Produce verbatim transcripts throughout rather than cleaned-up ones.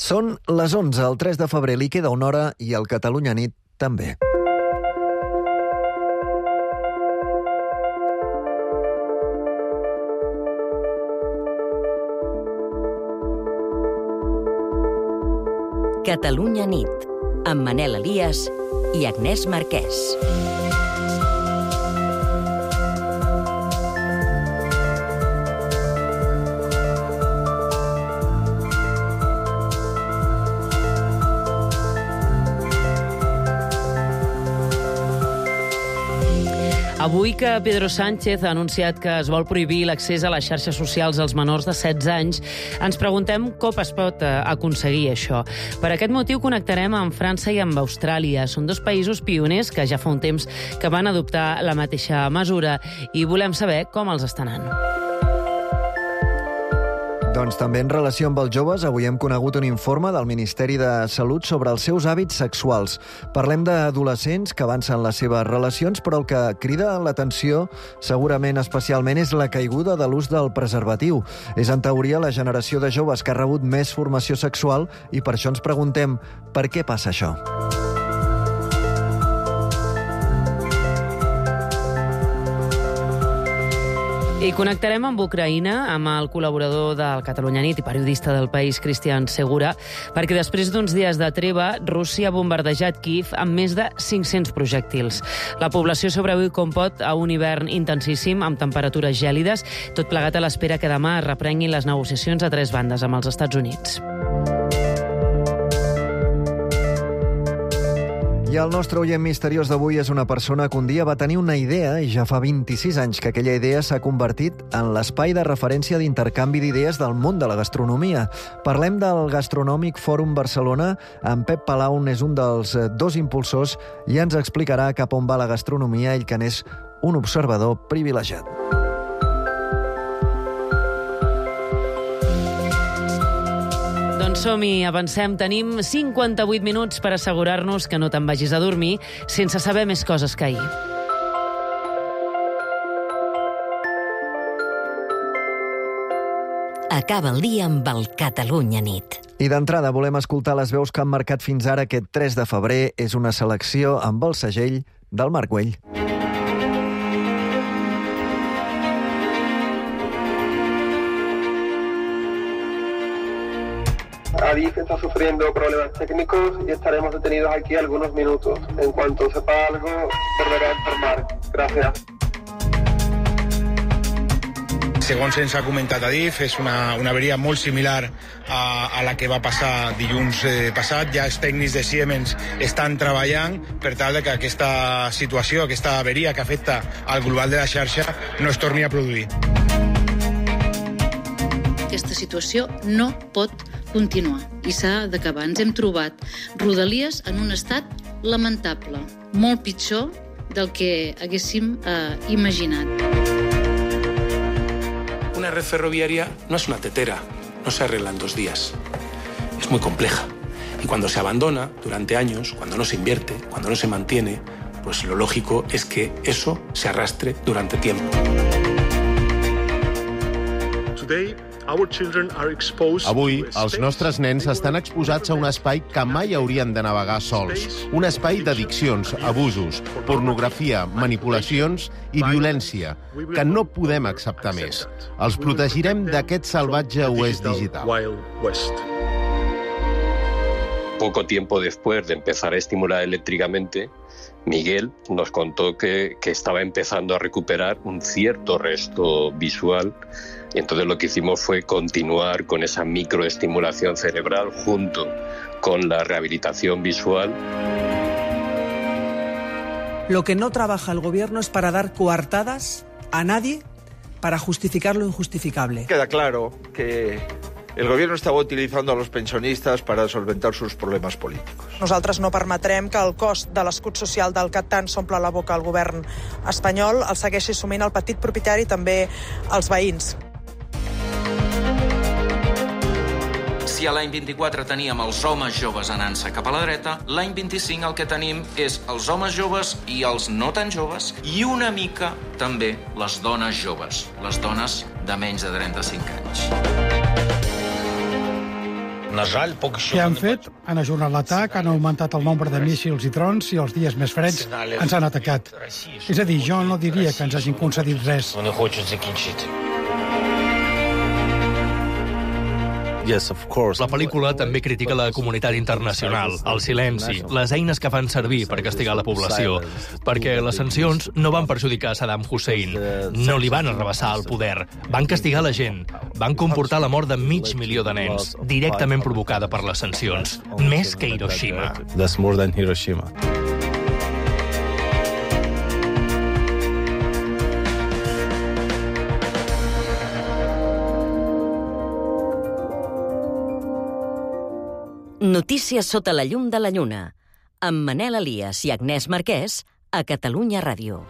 Són les onze, el tres de febrer, li queda una hora i el Catalunya Nit també. Catalunya Nit, amb Manel Elias i Agnès Marquès. Avui que Pedro Sánchez ha anunciat que es vol prohibir l'accés a les xarxes socials als menors de setze anys, ens preguntem com es pot aconseguir això. Per aquest motiu connectarem amb França i amb Austràlia. Són dos països pioners que ja fa un temps que van adoptar la mateixa mesura i volem saber com els està anant. Doncs també en relació amb els joves, avui hem conegut un informe del Ministeri de Salut sobre els seus hàbits sexuals. Parlem d'adolescents que avancen les seves relacions, però el que crida l'atenció, segurament especialment, és la caiguda de l'ús del preservatiu. És, en teoria, la generació de joves que ha rebut més formació sexual i per això ens preguntem per què passa això. I connectarem amb Ucraïna, amb el col·laborador del Catalunya Nit i periodista del País, Cristian Segura, perquè després d'uns dies de treva, Rússia ha bombardejat Kíev amb més de cinc-cents projèctils. La població sobreviu com pot a un hivern intensíssim, amb temperatures gèlides, tot plegat a l'espera que demà es reprenguin les negociacions a tres bandes amb els Estats Units. I el nostre oient misteriós d'avui és una persona que un dia va tenir una idea i ja fa vint-i-sis anys que aquella idea s'ha convertit en l'espai de referència d'intercanvi d'idees del món de la gastronomia. Parlem del Gastronòmic Fòrum Barcelona. En Pep Palau és un dels dos impulsors i ens explicarà cap on va la gastronomia, ell que n'és un observador privilegiat. Doncs som-hi, avancem. Tenim cinquanta-vuit minuts per assegurar-nos que no te'n vagis a dormir sense saber més coses que ahir. Acaba el dia amb el Catalunya Nit. I d'entrada volem escoltar les veus que han marcat fins ara aquest tres de febrer. És una selecció amb el segell del Marc Güell. Adif está sufriendo problemas técnicos y estaremos detenidos aquí algunos minutos. En cuanto sepa algo, volveré a informar. Gracias. Segons ens ha comentat Adif, és una, una averia molt similar a, a la que va passar dilluns eh, passat. Ja els tècnics de Siemens estan treballant per tal de que aquesta situació, aquesta averia que afecta al global de la xarxa no es torni a produir. Aquesta situació no pot continuar i s'ha d'acabar. Ens hem trobat Rodalies en un estat lamentable, molt pitjor del que haguéssim eh, imaginat. Una red ferroviaria no es una tetera, no se arregla en dos días. Es muy compleja. Y cuando se abandona durante años, cuando no se invierte, cuando no se mantiene, pues lo lógico es que eso se arrastre durante tiempo. Today, our children are exposed Avui, els nostres nens estan exposats a un espai que mai haurien de navegar sols. Un espai d'addiccions, abusos, pornografia, manipulacions i violència, que no podem acceptar més. Els protegirem d'aquest salvatge oest digital. Poco tiempo después de empezar a estimular eléctricamente, Miguel nos contó que, que estaba empezando a recuperar un cierto resto visual. Y entonces lo que hicimos fue continuar con esa microestimulación cerebral junto con la rehabilitación visual. Lo que no trabaja el gobierno es para dar coartadas a nadie para justificar lo injustificable. Queda claro que el gobierno estava utilizando a los pensionistas para solventar sus problemas políticos. Nosaltres no permetrem que el cost de l'escut social del que tant s'omple la boca al govern espanyol el segueixi assumint el petit propietari i també els veïns. Si a l'any vint-i-quatre teníem els homes joves anant-se cap a la dreta, l'any vint-i-cinc el que tenim és els homes joves i els no tan joves i una mica també les dones joves, les dones de menys de trenta-cinc anys. Què han fet? Han ajornat l'atac, han augmentat el nombre de míssils i drons i els dies més freds ens han atacat. És a dir, jo no diria que ens hagin concedit res. La pel·lícula també critica la comunitat internacional, el silenci, les eines que fan servir per castigar la població, perquè les sancions no van perjudicar Saddam Hussein, no li van arrabassar el poder, van castigar la gent, van comportar la mort de mig milió de nens, directament provocada per les sancions, més que Hiroshima. Notícies sota la llum de la lluna, amb Manel Elias i Agnès Marquès a Catalunya Ràdio.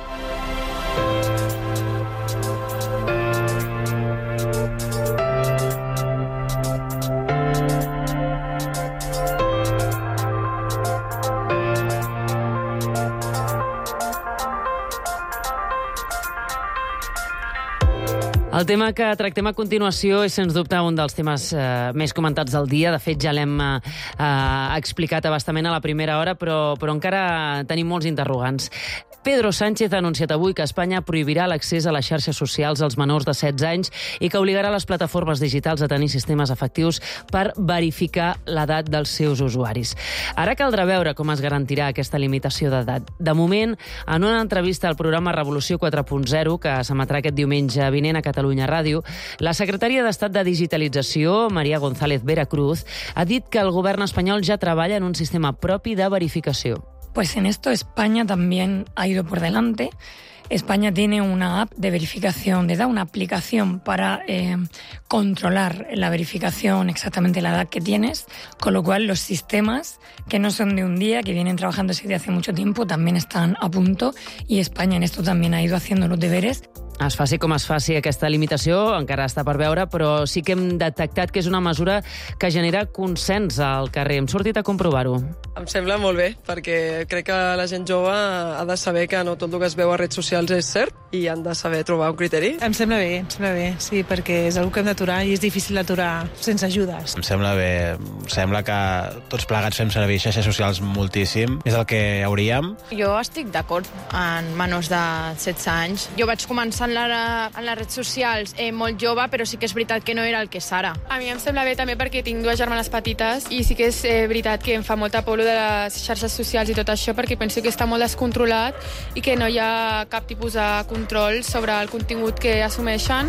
El tema que tractem a continuació és, sens dubte, un dels temes eh, més comentats del dia. De fet, ja l'hem eh, explicat abastament a la primera hora, però, però encara tenim molts interrogants. Pedro Sánchez ha anunciat avui que Espanya prohibirà l'accés a les xarxes socials als menors de setze anys i que obligarà les plataformes digitals a tenir sistemes efectius per verificar l'edat dels seus usuaris. Ara caldrà veure com es garantirà aquesta limitació d'edat. De moment, en una entrevista al programa Revolució quatre punt zero, que s'emetrà aquest diumenge vinent a Catalunya Ràdio, la secretària d'Estat de Digitalització, María González Veracruz, ha dit que el govern espanyol ja treballa en un sistema propi de verificació. Pues en esto España también ha ido por delante. España tiene una app de verificación de edad, una aplicación para eh, controlar la verificación, exactamente la edad que tienes, con lo cual los sistemas que no son de un día, que vienen trabajando desde hace mucho tiempo, también están a punto y España en esto también ha ido haciendo los deberes. Es faci com es faci aquesta limitació, encara està per veure, però sí que hem detectat que és una mesura que genera consens al carrer. Hem sortit a comprovar-ho. Em sembla molt bé, perquè crec que la gent jove ha de saber que no tot el que es veu a redes socials és cert i han de saber trobar un criteri. Em sembla bé, em sembla bé, sí, perquè és una que hem d'aturar i és difícil d'aturar sense ajudes. Em sembla bé, em sembla que tots plegats fem servir xarxes socials moltíssim, és el que hauríem. Jo estic d'acord en menors de setze anys. Jo vaig començar en, la, en les redes socials eh, molt jove, però sí que és veritat que no era el que és ara. A mi em sembla bé també perquè tinc dues germanes petites i sí que és eh, veritat que em fa molta por de les xarxes socials i tot això, perquè penso que està molt descontrolat i que no hi ha cap tipus de control sobre el contingut que assumeixen.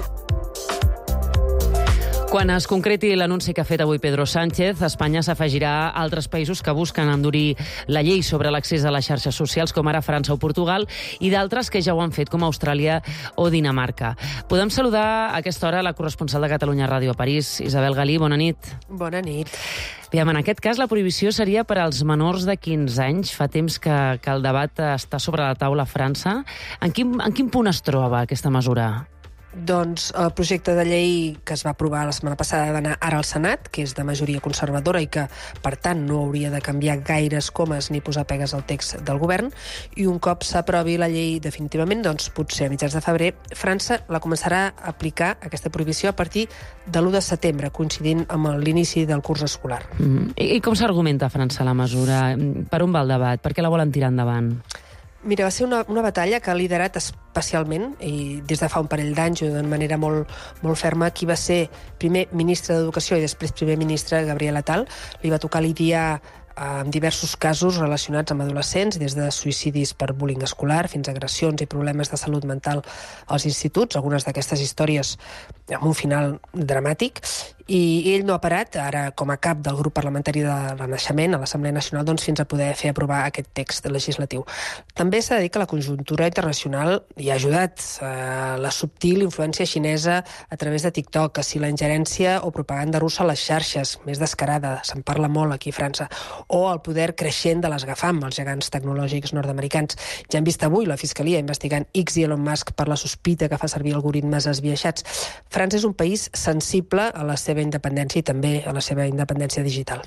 Quan es concreti l'anunci que ha fet avui Pedro Sánchez, Espanya s'afegirà a altres països que busquen endurir la llei sobre l'accés a les xarxes socials, com ara França o Portugal, i d'altres que ja ho han fet, com Austràlia o Dinamarca. Podem saludar a aquesta hora la corresponsal de Catalunya Ràdio a París, Isabel Galí. Bona nit. Bona nit. Aviam, en aquest cas, la prohibició seria per als menors de quinze anys. Fa temps que, que el debat està sobre la taula a França. En quin, en quin punt es troba aquesta mesura? Doncs el projecte de llei que es va aprovar la setmana passada ha d'anar ara al Senat, que és de majoria conservadora i que, per tant, no hauria de canviar gaires comes ni posar pegues al text del govern. I un cop s'aprovi la llei definitivament, doncs potser a mitjans de febrer, França la començarà a aplicar, aquesta prohibició, a partir de l'u de setembre, coincidint amb l'inici del curs escolar. Mm-hmm. I, I com s'argumenta a França la mesura? Per on va el debat? Per què la volen tirar endavant? Mira, va ser una, una batalla que ha liderat especialment, i des de fa un parell d'anys, de manera molt, molt ferma, qui va ser primer ministre d'Educació i després primer ministre, Gabriel Attal. Li va tocar lidiar amb diversos casos relacionats amb adolescents, des de suïcidis per bullying escolar fins a agressions i problemes de salut mental als instituts, algunes d'aquestes històries amb un final dramàtic, i ell no ha parat, ara com a cap del grup parlamentari de Renaixement a l'Assemblea Nacional, doncs, fins a poder fer aprovar aquest text legislatiu. També s'ha de dir que la conjuntura internacional hi ha ajudat, eh, la subtil influència xinesa a través de TikTok, que si la ingerència o propaganda russa a les xarxes, més descarada, se'n parla molt aquí a França, o el poder creixent de les GAFAM, els gegants tecnològics nord-americans. Ja hem vist avui la Fiscalia investigant X i Elon Musk per la sospita que fa servir algoritmes esbiaixats. França és un país sensible a la seva independència i també a la seva independència digital.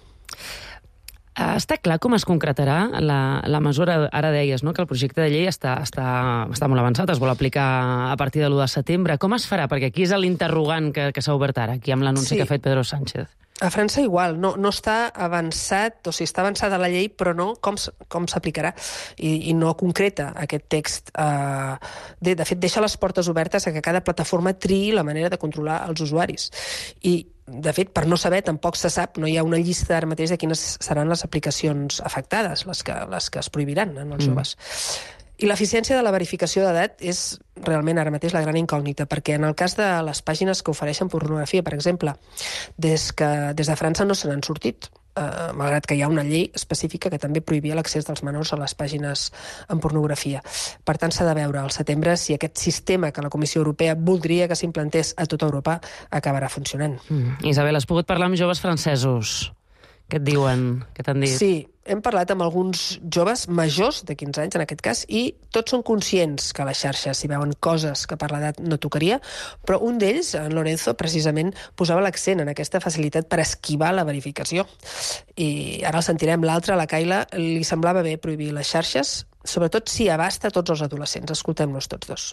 Està clar com es concretarà la, la mesura? Ara deies, no?, que el projecte de llei està, està, està molt avançat, es vol aplicar a partir de l'u de setembre. Com es farà? Perquè aquí és l'interrogant que, que s'ha obert ara, aquí amb l'anunci sí. que ha fet Pedro Sánchez. A França igual, no, no està avançat, o sigui, està avançada la llei, però no com, com s'aplicarà, I, i no concreta aquest text. Uh, de, de fet, deixa les portes obertes a que cada plataforma triï la manera de controlar els usuaris. I, de fet, per no saber, tampoc se sap, no hi ha una llista ara mateix de quines seran les aplicacions afectades, les que, les que es prohibiran en els joves. Mm. I l'eficiència de la verificació d'edat és realment ara mateix la gran incògnita, perquè en el cas de les pàgines que ofereixen pornografia, per exemple, des, que, des de França no se n'han sortit, eh, malgrat que hi ha una llei específica que també prohibia l'accés dels menors a les pàgines en pornografia. Per tant, s'ha de veure al setembre si aquest sistema que la Comissió Europea voldria que s'implantés a tota Europa acabarà funcionant. Mm. Isabel, has pogut parlar amb joves francesos? Què et diuen? Què t'han dit? Sí, hem parlat amb alguns joves majors, de quinze anys en aquest cas, i tots són conscients que a les xarxes s'hi veuen coses que per l'edat no tocaria, però un d'ells, en Lorenzo, precisament posava l'accent en aquesta facilitat per esquivar la verificació. I ara el sentirem. L'altre, la Kayla, li semblava bé prohibir les xarxes, sobretot si abasta tots els adolescents. Escoltem-los tots dos.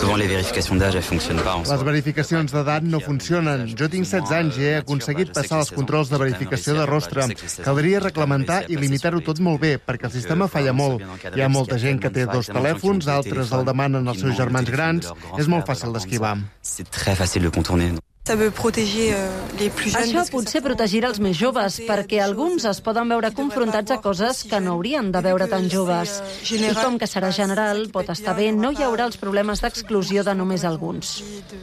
Les verificacions d'edat no funcionen. Jo tinc setze anys i he aconseguit passar els controls de verificació de rostre. Caldria reglamentar i limitar-ho tot molt bé, perquè el sistema falla molt. Hi ha molta gent que té dos telèfons, altres el demanen als seus germans grans. És molt fàcil d'esquivar. Això potser protegirà els més joves, perquè alguns es poden veure confrontats a coses que no haurien de veure tan joves. I com que serà general, pot estar bé, no hi haurà els problemes d'exclusió de només alguns.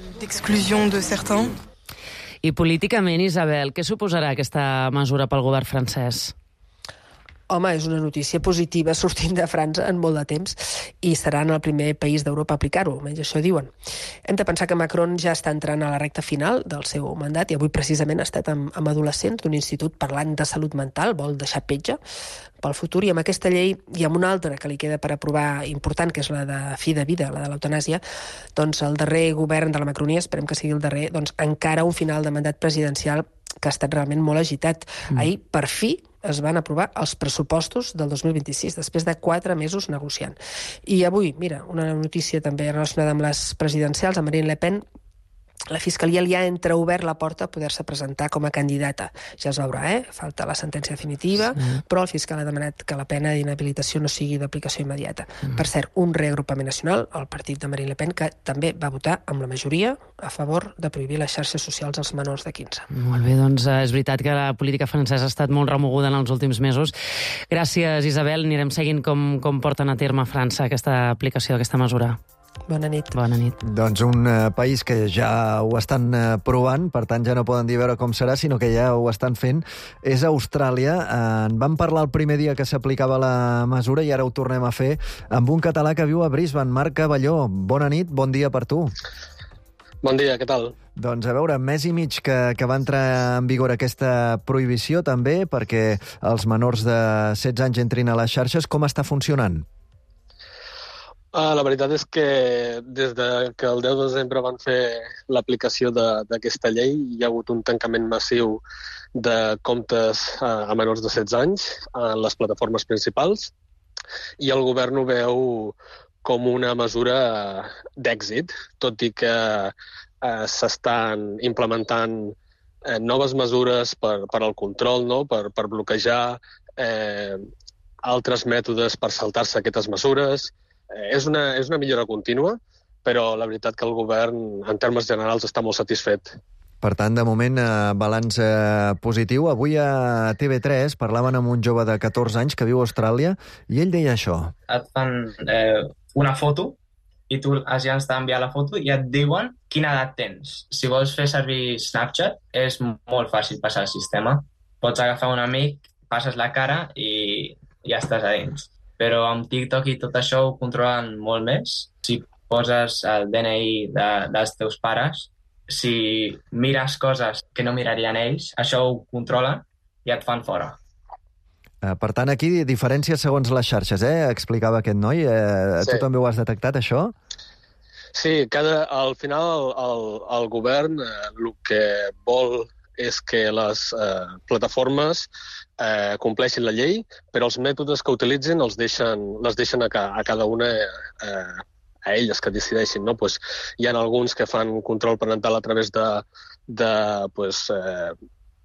I políticament, Isabel, què suposarà aquesta mesura pel govern francès? Home, és una notícia positiva sortint de França en molt de temps i seran el primer país d'Europa a aplicar-ho, almenys això diuen. Hem de pensar que Macron ja està entrant a la recta final del seu mandat i avui precisament ha estat amb, amb adolescents d'un institut parlant de salut mental, vol deixar petja pel futur, i amb aquesta llei i amb una altra que li queda per aprovar important, que és la de fi de vida, la de l'eutanàsia, doncs el darrer govern de la Macronia, esperem que sigui el darrer, doncs encara un final de mandat presidencial que ha estat realment molt agitat. Mm. Ahir, per fi, es van aprovar els pressupostos del dos mil vint-i-sis, després de quatre mesos negociant. I avui, mira, una notícia també relacionada amb les presidencials, a Marine Le Pen, la Fiscalia li ha entreobert la porta a poder-se presentar com a candidata. Ja es veurà, eh? Falta la sentència definitiva, sí. Però el fiscal ha demanat que la pena d'inhabilitació no sigui d'aplicació immediata. Mm. Per cert, un reagrupament nacional, el partit de Marine Le Pen, que també va votar amb la majoria a favor de prohibir les xarxes socials als menors de quinze. Molt bé, doncs és veritat que la política francesa ha estat molt remoguda en els últims mesos. Gràcies, Isabel. Anirem seguint com, com porten a terme a França aquesta aplicació d'aquesta mesura. Bona nit. Bona nit. Doncs un uh, país que ja ho estan uh, provant, per tant ja no poden dir veure com serà, sinó que ja ho estan fent, és Austràlia. Uh, en vam parlar el primer dia que s'aplicava la mesura i ara ho tornem a fer amb un català que viu a Brisbane, Marc Caballó. Bona nit, bon dia per tu. Bon dia, què tal? Doncs a veure, mes i mig que, que va entrar en vigor aquesta prohibició també perquè els menors de setze anys entrin a les xarxes. Com està funcionant? Uh, la veritat és que des de que el deu de desembre van fer l'aplicació d'aquesta llei hi ha hagut un tancament massiu de comptes uh, a menors de setze anys en les plataformes principals i el govern ho veu com una mesura d'èxit, tot i que uh, s'estan implementant uh, noves mesures per, per al control, no? per, per bloquejar eh, altres mètodes per saltar-se aquestes mesures. Eh, és, una, és una millora contínua, però la veritat que el govern, en termes generals, està molt satisfet. Per tant, de moment, eh, balanç eh, positiu. Avui a T V tres parlaven amb un jove de catorze anys que viu a Austràlia i ell deia això. Et fan eh, una foto i tu has d'enviar la foto i et diuen quina edat tens. Si vols fer servir Snapchat, és molt fàcil passar el sistema. Pots agafar un amic, passes la cara i ja estàs a dins. Però amb TikTok i tot això ho controlen molt més. Si poses el D N I de, dels teus pares, si mires coses que no mirarien ells, això ho controlen i et fan fora. Per tant, aquí diferències segons les xarxes, eh? Explicava aquest noi. Eh, sí. Tu també ho has detectat, això? Sí, cada, al final el, el govern eh, el que vol és que les eh, plataformes eh, compleixin la llei, però els mètodes que utilitzin els deixen, les deixen a, ca, a cada una eh, a elles que decideixin. No? Pues, hi ha alguns que fan control parental a través de, de pues, eh,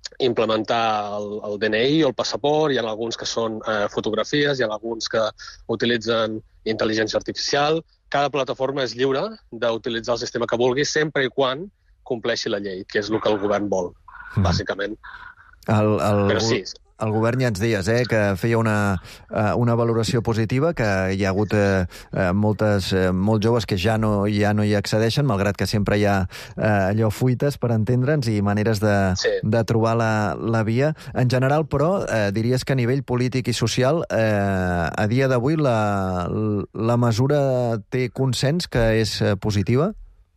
implementar el, el D N I o el passaport, hi ha alguns que són eh, fotografies, hi ha alguns que utilitzen intel·ligència artificial. Cada plataforma és lliure d'utilitzar el sistema que vulgui, sempre i quan compleixi la llei, que és el que el govern vol, mm. bàsicament. El, el, Però sí, el govern ja ens dies eh, que feia una, una valoració positiva, que hi ha hagut eh, moltes, eh, molts joves que ja no, ja no hi accedeixen, malgrat que sempre hi ha eh, allò fuites, per entendre'ns, i maneres de, sí. de trobar la, la via. En general, però, eh, diries que a nivell polític i social, eh, a dia d'avui, la, la mesura té consens, que és eh, positiva?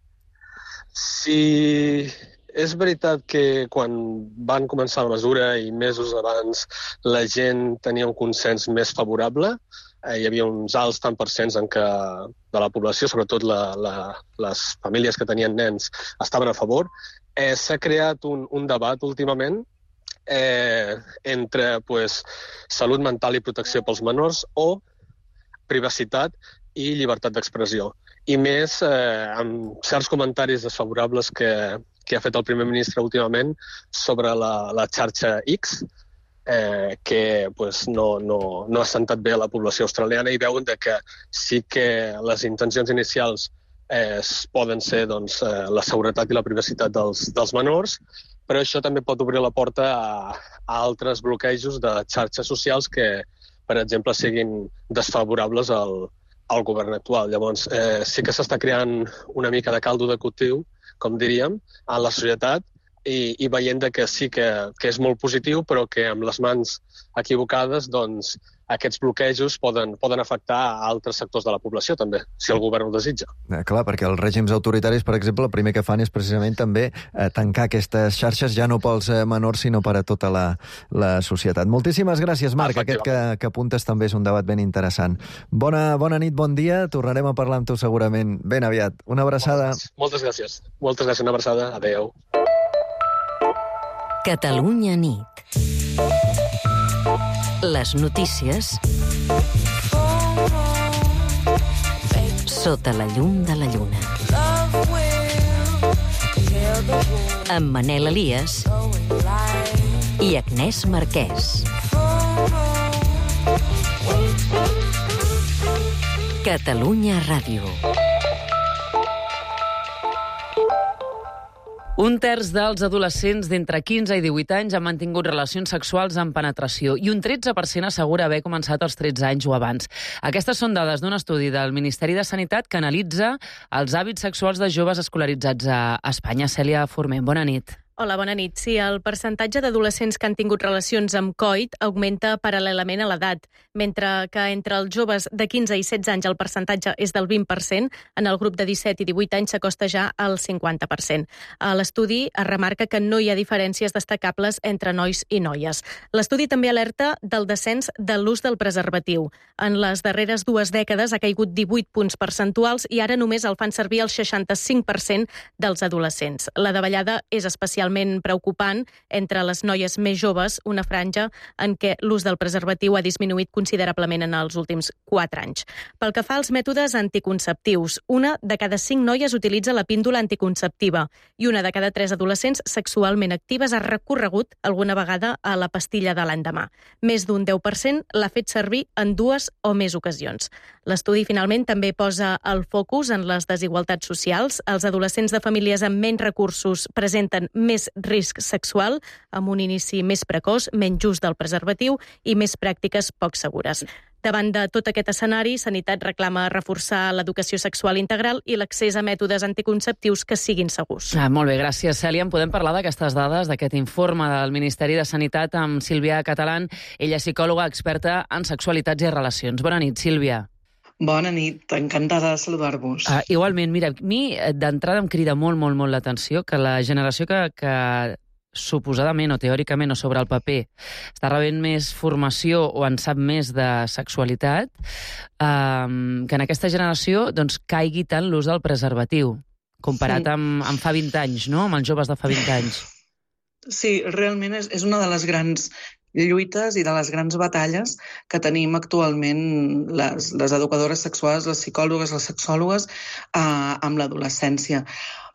Sí... És veritat que quan van començar la mesura i mesos abans la gent tenia un consens més favorable. Eh, hi havia uns alts tant per cents en què de la població, sobretot la, la, les famílies que tenien nens, estaven a favor. Eh, S'ha creat un, un debat últimament eh, entre pues, salut mental i protecció pels menors o privacitat i llibertat d'expressió. I més eh, amb certs comentaris desfavorables que que ha fet el primer ministre últimament sobre la, la xarxa X, eh, que pues, no, no, no ha sentat bé a la població australiana, i veuen de que sí que les intencions inicials eh, poden ser doncs, eh, la seguretat i la privacitat dels, dels menors, però això també pot obrir la porta a, a altres bloquejos de xarxes socials que, per exemple, siguin desfavorables al, al govern actual. Llavors, eh, sí que s'està creant una mica de caldo de cultiu, com diríem, a la societat, i, i veient que sí que, que és molt positiu, però que amb les mans equivocades doncs, aquests bloquejos poden, poden afectar a altres sectors de la població també, si el govern ho desitja. Eh, clar, perquè els règims autoritaris, per exemple, el primer que fan és precisament també eh, tancar aquestes xarxes, ja no pels eh, menors, sinó per a tota la, la societat. Moltíssimes gràcies, Marc. Aquest que, que apuntes també és un debat ben interessant. Bona, bona nit, bon dia. Tornarem a parlar amb tu segurament ben aviat. Una abraçada. Moltes, moltes gràcies. Moltes gràcies, una abraçada. Adéu. Catalunya nit. Les notícies sota la llum de la lluna. Amb Manel Elias i Agnès Marquès. Catalunya Ràdio. Un terç dels adolescents d'entre quinze i divuit anys han mantingut relacions sexuals amb penetració i un tretze per cent assegura haver començat als tretze anys o abans. Aquestes són dades d'un estudi del Ministeri de Sanitat que analitza els hàbits sexuals de joves escolaritzats a Espanya. Cèlia Forment, bona nit. Hola, bona nit. Sí, el percentatge d'adolescents que han tingut relacions amb coit augmenta paral·lelament a l'edat. Mentre que entre els joves de quinze i setze anys el percentatge és del vint per cent, en el grup de disset i divuit anys s'acosta ja al cinquanta per cent. A l'estudi es remarca que no hi ha diferències destacables entre nois i noies. L'estudi també alerta del descens de l'ús del preservatiu. En les darreres dues dècades ha caigut divuit punts percentuals i ara només el fan servir el seixanta-cinc per cent dels adolescents. La davallada és especialment preocupant entre les noies més joves, una franja en què l'ús del preservatiu ha disminuït considerablement en els últims quatre anys. Pel que fa als mètodes anticonceptius, una de cada cinc noies utilitza la píndola anticonceptiva i una de cada tres adolescents sexualment actives ha recorregut alguna vegada a la pastilla de l'endemà. Més d'un deu per cent l'ha fet servir en dues o més ocasions. L'estudi finalment també posa el focus en les desigualtats socials. Els adolescents de famílies amb menys recursos presenten més risc sexual, amb un inici més precoç, menys ús del preservatiu i més pràctiques poc segures. Davant de tot aquest escenari, Sanitat reclama reforçar l'educació sexual integral i l'accés a mètodes anticonceptius que siguin segurs. Ah, molt bé, gràcies, Cèlia. En podem parlar d'aquestes dades, d'aquest informe del Ministeri de Sanitat amb Sílvia Catalán. Ella és psicòloga experta en sexualitats i relacions. Bona nit, Sílvia. Bona nit, encantada de saludar-vos. Uh, igualment, mira, a mi d'entrada em crida molt, molt, molt l'atenció que la generació que, que suposadament o teòricament o sobre el paper està rebent més formació o en sap més de sexualitat, um, que en aquesta generació doncs, caigui tant l'ús del preservatiu, comparat sí. amb, amb fa vint anys, no? Amb els joves de fa vint anys. Sí, realment és, és una de les grans lluites i de les grans batalles que tenim actualment les, les educadores sexuals, les psicòlogues, les sexòlogues, eh, amb l'adolescència.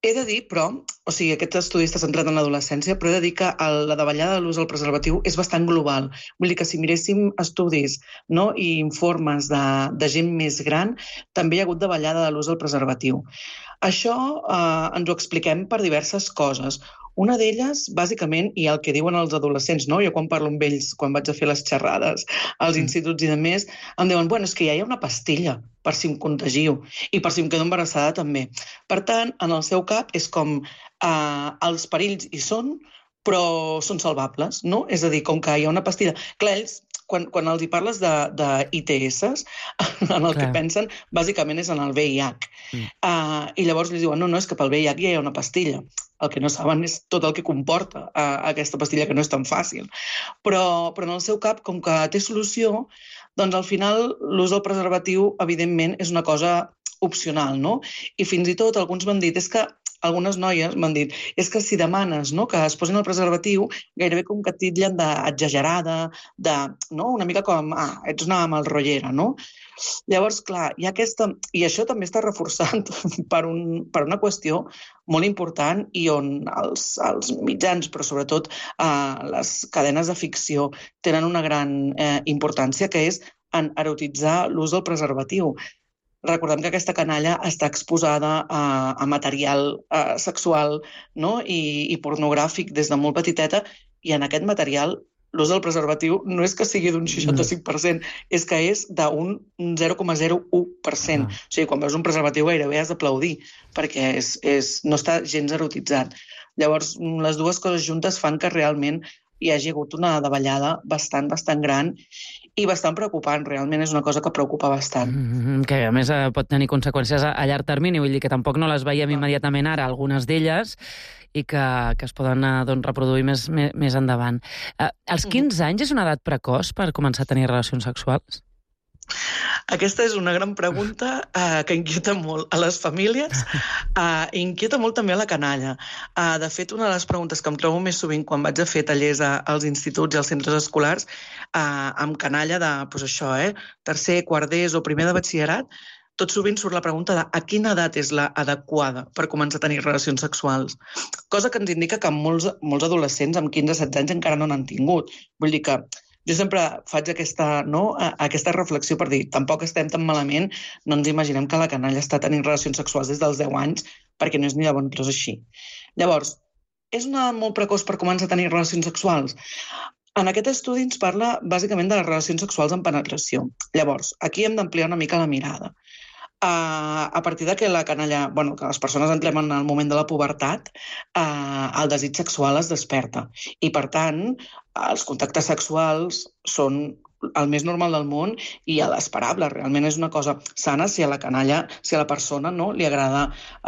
He de dir, però, o sigui, aquest estudi està centrat en l'adolescència, però he de dir que la davallada de l'ús del preservatiu és bastant global. Vull dir que si miréssim estudis, no, i informes de, de gent més gran, també hi ha hagut davallada de l'ús del preservatiu. Això eh, ens ho expliquem per diverses coses. Una d'elles, bàsicament, i el que diuen els adolescents, no? Jo quan parlo amb ells, quan vaig a fer les xerrades als instituts i de més, em diuen, bueno, és que ja hi ha una pastilla per si em contagio i per si em quedo embarassada també. Per tant, en el seu cap és com eh, els perills hi són, però són salvables, no? És a dir, com que hi ha una pastilla. Clar, ells, quan, quan els hi parles de, de I T S, en el Clar. que pensen, bàsicament és en el V I H. Mm. Uh, I llavors li diuen, no, no, és que pel V I H ja hi ha una pastilla. El que no saben és tot el que comporta uh, aquesta pastilla, que no és tan fàcil. Però, però en el seu cap, com que té solució, doncs al final l'ús del preservatiu, evidentment, és una cosa opcional, no? I fins i tot alguns m'han dit, és que algunes noies m'han dit, és que si demanes, no, que es posin el preservatiu, gairebé com que et titllen d'exagerada, de, no, una mica com, ah, ets una malrotllera, no? Llavors, clar, hi ha aquesta... I això també està reforçant per, un, per una qüestió molt important i on els, els mitjans, però sobretot eh, les cadenes de ficció, tenen una gran eh, importància, que és en erotitzar l'ús del preservatiu. Recordem que aquesta canalla està exposada a, a material a, sexual, no? I, i pornogràfic des de molt petiteta, i en aquest material l'ús del preservatiu no és que sigui d'un seixanta-cinc per cent, és que és d'un zero coma zero u per cent. Ah. O sigui, quan veus un preservatiu gairebé has d'aplaudir, perquè és, és, no està gens erotitzat. Llavors, les dues coses juntes fan que realment hi hagi hagut una davallada bastant, bastant gran i bastant preocupant. Realment és una cosa que preocupa bastant. Mm-hmm, que a més pot tenir conseqüències a, a llarg termini, vull dir que tampoc no les veiem immediatament ara, algunes d'elles, i que, que es poden doncs, reproduir més, més, més endavant. Uh, als quinze anys és una edat precoç per començar a tenir relacions sexuals? Aquesta és una gran pregunta uh, que inquieta molt a les famílies uh, i inquieta molt també a la canalla. Uh, de fet, una de les preguntes que em trobo més sovint quan vaig a fer tallers a, als instituts i als centres escolars uh, amb canalla de, doncs això, eh, tercer, quart d'ES o primer de batxillerat, tot sovint surt la pregunta de a quina edat és la adequada per començar a tenir relacions sexuals. Cosa que ens indica que molts, molts adolescents amb quinze a setze anys encara no n'han tingut. Vull dir que jo sempre faig aquesta, no, aquesta reflexió per dir, tampoc estem tan malament, no ens imaginem que la canalla està tenint relacions sexuals des dels deu anys, perquè no és ni de bon tros així. Llavors, és una edat molt precoç per començar a tenir relacions sexuals? En aquest estudi ens parla bàsicament de les relacions sexuals en penetració. Llavors, aquí hem d'ampliar una mica la mirada. Uh, a partir de que la canalla, bueno, que les persones entrem en el moment de la pubertat, uh, el desig sexual es desperta. I, per tant, els contactes sexuals són el més normal del món i l'esperable. Realment és una cosa sana si a la canalla, si a la persona no, li agrada,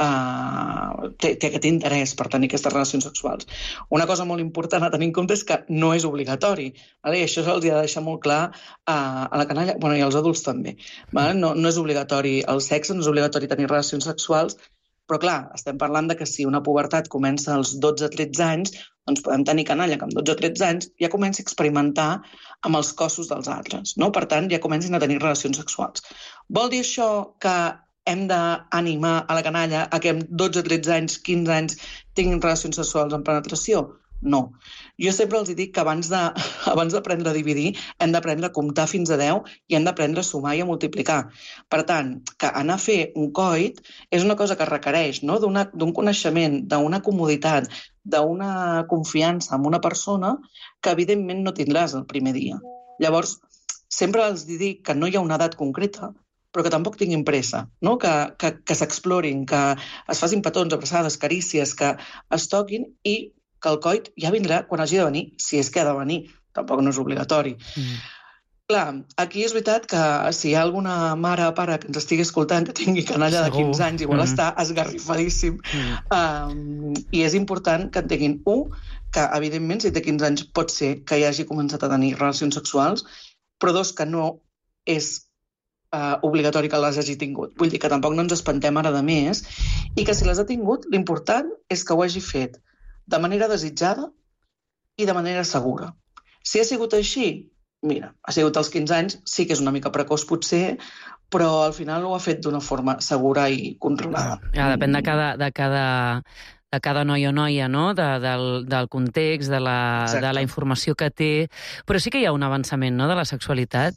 uh, té, té aquest interès per tenir aquestes relacions sexuals. Una cosa molt important a tenir en compte és que no és obligatori. Vale? I això se'ls ha de deixar molt clar uh, a la canalla, bueno, i als adults també. Vale? No, no és obligatori el sexe, no és obligatori tenir relacions sexuals, però clar, estem parlant de que si una pubertat comença als dotze a tretze anys, doncs podem tenir canalla que amb dotze a tretze anys ja comenci a experimentar amb els cossos dels altres, no? Per tant, ja comencin a tenir relacions sexuals. Vol dir això que hem d'animar a la canalla a que amb dotze a tretze anys, quinze anys, tinguin relacions sexuals en penetració? No. Jo sempre els dic que abans de, abans d'aprendre a dividir hem d'aprendre a comptar fins a deu i hem d'aprendre a sumar i a multiplicar. Per tant, que anar a fer un coit és una cosa que requereix, no? d'un coneixement, d'una comoditat, d'una confiança en una persona que evidentment no tindràs el primer dia. Llavors, sempre els dic que no hi ha una edat concreta, però que tampoc tinguin pressa, no? que, que, que s'explorin, que es facin petons, abraçades, carícies, que es toquin i que el coit ja vindrà quan hagi de venir, si és que ha de venir. Tampoc no és obligatori. Mm. Clar, aquí és veritat que si hi ha alguna mare o pare que ens estigui escoltant que tingui canalla de quinze anys i vol mm. estar esgarrifadíssim. Mm. Um, I és important que entenguin, un, que evidentment si té quinze anys pot ser que hi hagi començat a tenir relacions sexuals, però dos, que no és uh, obligatori que les hagi tingut. Vull dir que tampoc no ens espantem ara de més i que si les ha tingut, l'important és que ho hagi fet de manera desitjada i de manera segura. Si ha sigut així, mira, ha sigut als quinze anys, sí que és una mica precoç potser, però al final ho ha fet d'una forma segura i controlada. Ja, depèn de cada, de cada, de cada noi o noia, no? De, del, del context, de la, de la informació que té. Però sí que hi ha un avançament, no?, de la sexualitat.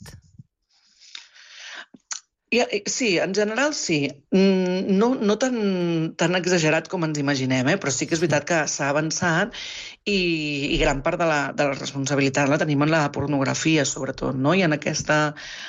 Sí, en general sí. No, no tan, tan exagerat com ens imaginem, eh? Però sí que és veritat que s'ha avançat i, i gran part de la, de la responsabilitat la tenim en la pornografia, sobretot, no? I en aquesta...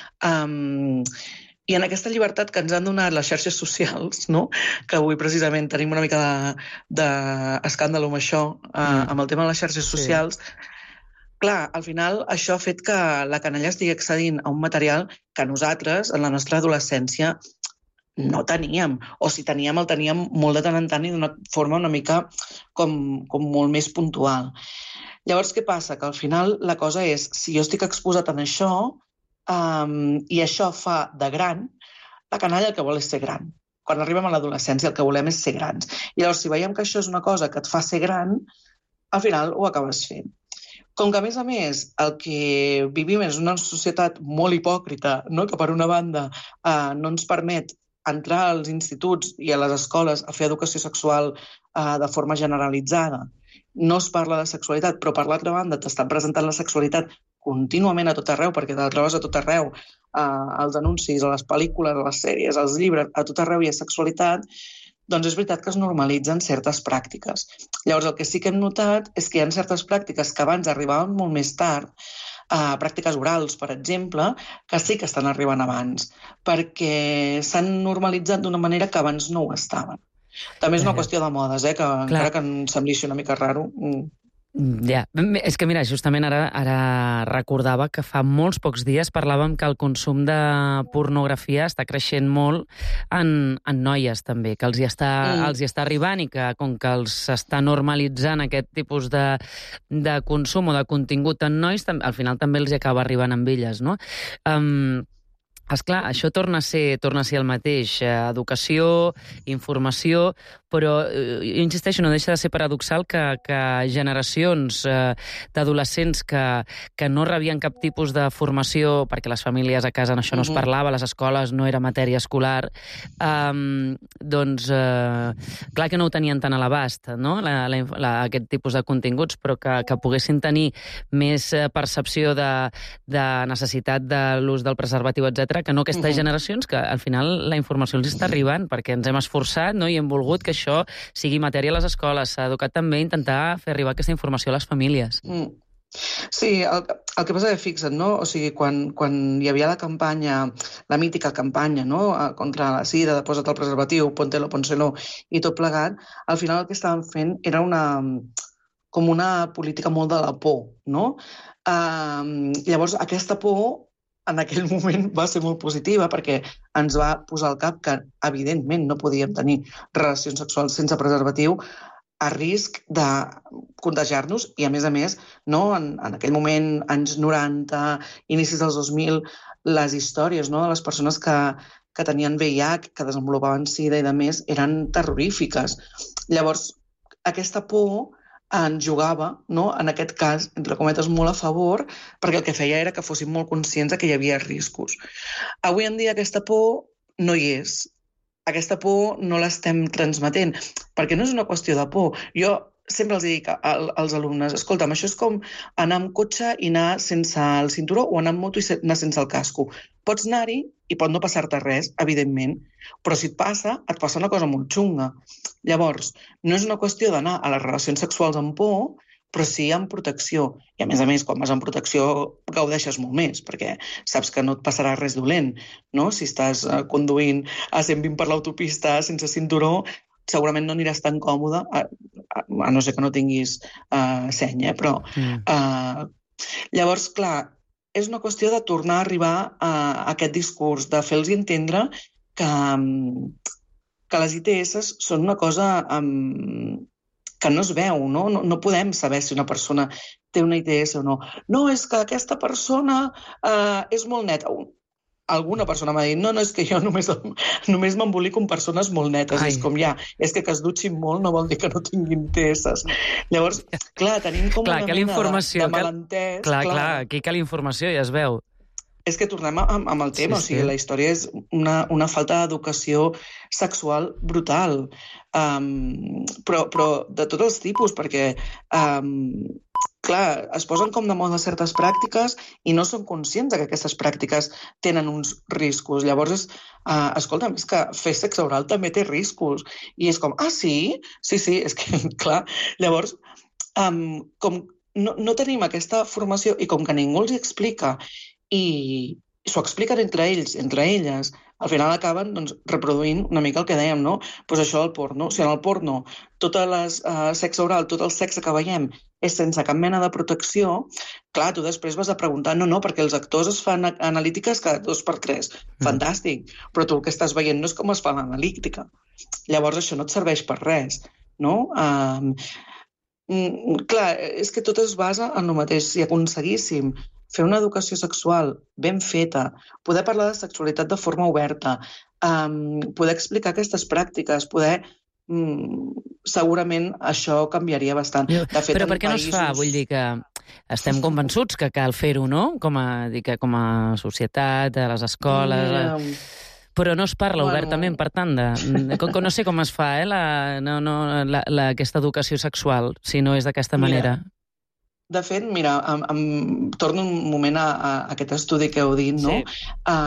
Um, I en aquesta llibertat que ens han donat les xarxes socials, no? Que avui precisament tenim una mica d'escàndol amb això, uh, amb el tema de les xarxes socials. Sí. Clar, al final això ha fet que la canalla estigui accedint a un material que nosaltres, en la nostra adolescència, no teníem. O si teníem, el teníem molt de tant en tant i d'una forma una mica com, com molt més puntual. Llavors, què passa? Que al final la cosa és, si jo estic exposat en això um, i això fa de gran, la canalla el que vol és ser gran. Quan arribem a l'adolescència el que volem és ser grans. I llavors, si veiem que això és una cosa que et fa ser gran, al final ho acabes fent. Com que, a més a més, el que vivim és una societat molt hipòcrita, no? Que per una banda eh, no ens permet entrar als instituts i a les escoles a fer educació sexual eh, de forma generalitzada. No es parla de sexualitat, però per l'altra banda t'estan presentant la sexualitat contínuament a tot arreu, perquè te la trobes a tot arreu, eh, als anuncis, a les pel·lícules, a les sèries, als llibres, a tot arreu hi ha sexualitat. Doncs és veritat que es normalitzen certes pràctiques. Llavors, el que sí que hem notat és que hi ha certes pràctiques que abans arribaven molt més tard, eh, pràctiques orals, per exemple, que sí que estan arribant abans, perquè s'han normalitzat d'una manera que abans no ho estaven. També és una qüestió de modes, eh, que Clar. encara que em sembli una mica raro... Ja, és que mira, justament ara, ara recordava que fa molts pocs dies parlàvem que el consum de pornografia està creixent molt en, en noies també, que els hi, està, mm. els hi està arribant i que com que els està normalitzant aquest tipus de, de consum o de contingut en nois, al final també els hi acaba arribant amb elles, no? Um, Esclar, això torna a ser, torna a ser el mateix. Eh, educació, informació, però, eh, jo insisteixo, no deixa de ser paradoxal que, que generacions eh, d'adolescents que, que no rebien cap tipus de formació, perquè les famílies a casa en això no es parlava, les escoles no era matèria escolar, eh, doncs, eh, clar que no ho tenien tan a l'abast, no? la, la, la, aquest tipus de continguts, però que, que poguessin tenir més percepció de, de necessitat de l'ús del preservatiu, etcètera, que no aquestes uh-huh. generacions, que al final la informació els està arribant, perquè ens hem esforçat, no? I hem volgut que això sigui matèria a les escoles. S'ha educat també a intentar fer arribar aquesta informació a les famílies. Mm. Sí, el, el que passa és fixa't, no? O sigui, quan, quan hi havia la campanya, la mítica campanya, no?, contra la sida, de posa't el preservatiu, póntelo, pónselo, i tot plegat, al final el que estaven fent era una, com una política molt de la por, no? Uh, llavors, aquesta por en aquell moment va ser molt positiva perquè ens va posar al cap que, evidentment, no podíem tenir relacions sexuals sense preservatiu a risc de contagiar-nos i, a més a més, no, en, en aquell moment, anys noranta, inicis dels dos mil, les històries, no, de les persones que, que tenien V I H, que desenvolupaven sida i de més, eren terrorífiques. Llavors, aquesta por en jugava, no? En aquest cas, entre cometes, molt a favor, perquè el que feia era que fóssim molt conscients que hi havia riscos. Avui en dia aquesta por no hi és. Aquesta por no l'estem transmetent, perquè no és una qüestió de por. Jo sempre els dic als alumnes, escolta'm, això és com anar amb cotxe i anar sense el cinturó o anar amb moto i anar sense el casco. Pots anar-hi i pot no passar-te res, evidentment, però si et passa, et passa una cosa molt xunga. Llavors, no és una qüestió d'anar a les relacions sexuals amb por, però sí amb protecció. I a més a més, quan vas amb protecció gaudeixes molt més, perquè saps que no et passarà res dolent, no? Si estàs conduint a cent vint per l'autopista sense cinturó, segurament no aniràs tan còmode, a, a, a no ser que no tinguis uh, seny, eh? Però... Mm. Uh, llavors, clar, és una qüestió de tornar a arribar a aquest discurs, de fer-los entendre que, que les I T S són una cosa um, que no es veu, no? No, no podem saber si una persona té una I T S o no. No, és que aquesta persona uh, és molt neta. Alguna persona m'ha dit, no, no, és que jo només, només m'embolico amb persones molt netes. Ai. És com, ja, és que que es dutxin molt no vol dir que no tinguin tesses. Llavors, clar, tenim com clar, una mena de, de malentès. Clar, clar, clar, aquí cal informació, ja es veu. és que tornem amb, amb el tema, sí, sí. O sigui, la història és una, una falta d'educació sexual brutal, um, però, però de tots els tipus, perquè, um, clar, es posen com de moda certes pràctiques i no són conscients que aquestes pràctiques tenen uns riscos. Llavors, és, uh, escolta'm, és que fer sexe oral també té riscos. I és com, ah, sí? Sí, sí, és que, clar, llavors, um, com no, no tenim aquesta formació i com que ningú els hi explica i s'ho expliquen entre ells, entre elles, al final acaben doncs, reproduint una mica el que dèiem, no? Pues això del porno. Si en el porno tot el uh, sexe oral, tot el sexe que veiem és sense cap mena de protecció, clar, tu després vas a preguntar, no, no, perquè els actors es fan analítiques cada dos per tres. Mm. Fantàstic, però tu el que estàs veient no és com es fa l'analítica. Llavors això no et serveix per res, no? Um, mm, clar, és que tot es basa en el mateix. Si aconseguíssim fer una educació sexual ben feta, poder parlar de sexualitat de forma oberta, um, poder explicar aquestes pràctiques, poder... Um, segurament això canviaria bastant. De fet, però per què països... no es fa? Vull dir que estem convençuts que cal fer-ho, no? Com a, dir que com a societat, a les escoles... Mm. Però no es parla bueno... obertament, per tant, de... No sé com es fa, eh, la, no, no, la, la, aquesta educació sexual, si no és d'aquesta manera. Mira. De fet, mira, em, em, torno un moment a, a aquest estudi que heu dit, no? Sí.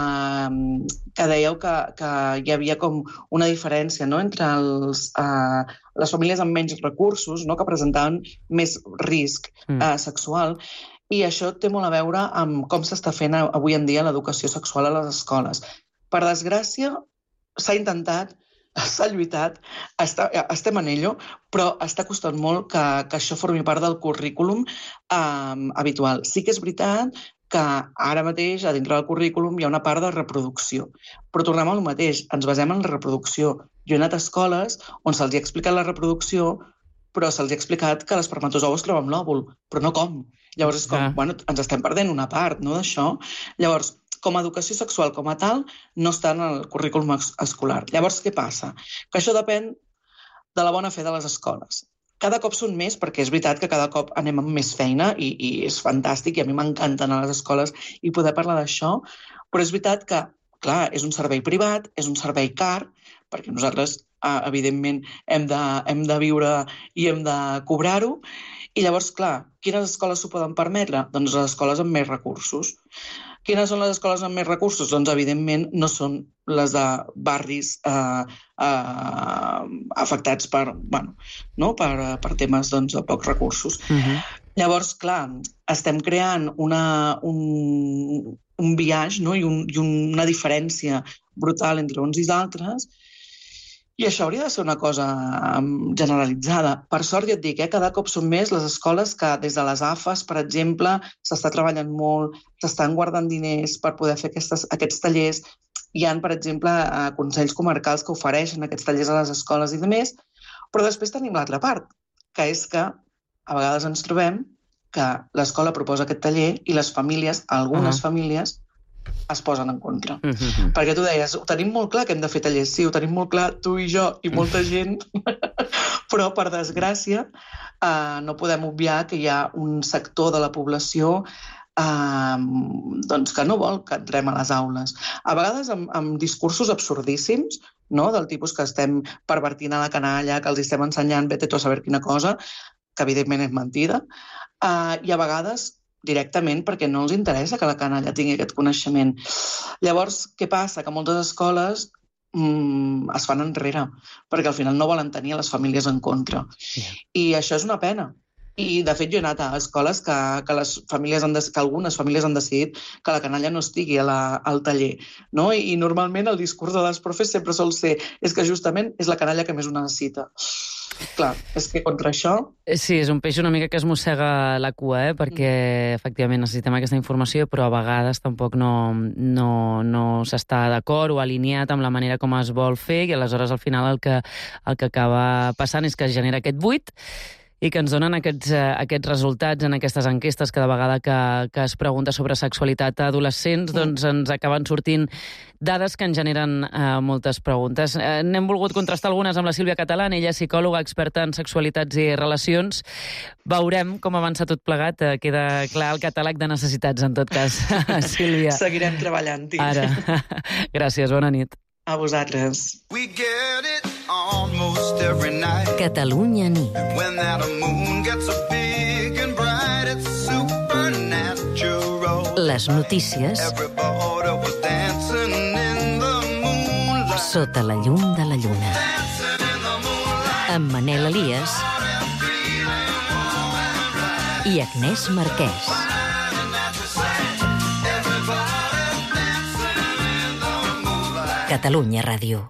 Uh, que dèieu que, que hi havia com una diferència, no?, entre els, uh, les famílies amb menys recursos, no?, que presentaven més risc mm. uh, sexual, i això té molt a veure amb com s'està fent avui en dia l'educació sexual a les escoles. Per desgràcia, s'ha intentat, s'ha lluitat, està, estem en ello, però està costant molt que, que això formi part del currículum eh, habitual. Sí que és veritat que ara mateix, a dintre del currículum, hi ha una part de reproducció. Però tornem al mateix, ens basem en la reproducció. Jo he anat a escoles on se'ls ha explicat la reproducció, però se'ls ha explicat que l'espermatozou es troba amb l'òvul, però no com. Llavors és com, ah. bueno, ens estem perdent una part, no?, d'això. Llavors, com a educació sexual com a tal, no està en el currículum escolar. Llavors, què passa? Que això depèn de la bona fe de les escoles. Cada cop són més, perquè és veritat que cada cop anem amb més feina i, i és fantàstic i a mi m'encanta anar a les escoles i poder parlar d'això, però és veritat que, clar, és un servei privat, és un servei car, perquè nosaltres, eh, evidentment, hem de, hem de viure i hem de cobrar-ho, i llavors, clar, quines escoles s'ho poden permetre? Doncs les escoles amb més recursos. Quines són les escoles amb més recursos? Doncs, evidentment, no són les de barris eh, eh, afectats per, bueno, no? per, per temes doncs, de pocs recursos. Uh-huh. Llavors, clar, estem creant una, un, un biaix, no? I, un, i una diferència brutal entre uns i altres, i això hauria de ser una cosa generalitzada. Per sort, ja et dic, eh, cada cop són més les escoles que des de les A F As, per exemple, s'està treballant molt, s'estan guardant diners per poder fer aquestes, aquests tallers. Hi ha, per exemple, consells comarcals que ofereixen aquests tallers a les escoles i demés, però després tenim l'altra part, que és que a vegades ens trobem que l'escola proposa aquest taller i les famílies, algunes uh-huh. famílies, es posen en contra. Uh-huh. Perquè tu deies, ho tenim molt clar que hem de fer tallers, sí, ho tenim molt clar, tu i jo i molta gent, però per desgràcia eh, no podem obviar que hi ha un sector de la població eh, doncs que no vol que entrem a les aules. A vegades amb, amb discursos absurdíssims, no? Del tipus que estem pervertint a la canalla, que els estem ensenyant, vete tu a saber quina cosa, que evidentment és mentida, eh, i a vegades directament perquè no els interessa que la canalla tingui aquest coneixement. Llavors, què passa? Que moltes escoles mm, es fan enrere, perquè al final no volen tenir les famílies en contra. Yeah. I això és una pena. I, de fet, jo he anat a escoles que, que, les famílies han de, que algunes famílies han decidit que la canalla no estigui a la, al taller. No? I, I normalment el discurs de les profes sempre sol ser és que justament és la canalla que més ho necessita. Clar, és que contra això... Sí, és un peix una mica que es mossega la cua, eh? Perquè mm. efectivament necessitem aquesta informació, però a vegades tampoc no, no, no s'està d'acord o alineat amb la manera com es vol fer, i aleshores al final el que, el que acaba passant és que es genera aquest buit i que ens donen aquests, uh, aquests resultats en aquestes enquestes cada vegada que, que es pregunta sobre sexualitat a adolescents, doncs ens acaben sortint dades que ens generen uh, moltes preguntes. Uh, N'hem volgut contrastar algunes amb la Sílvia Catalán, ella és psicòloga experta en sexualitats i relacions. Veurem com avança tot plegat, uh, queda clar el catàleg de necessitats, en tot cas, Sílvia. Seguirem treballant-hi. Ara. Gràcies, bona nit. A vosaltres. Catalunya nit. Les notícies sota la llum de la lluna. Amb Manel Elias i Agnès Marquès. Catalunya Ràdio.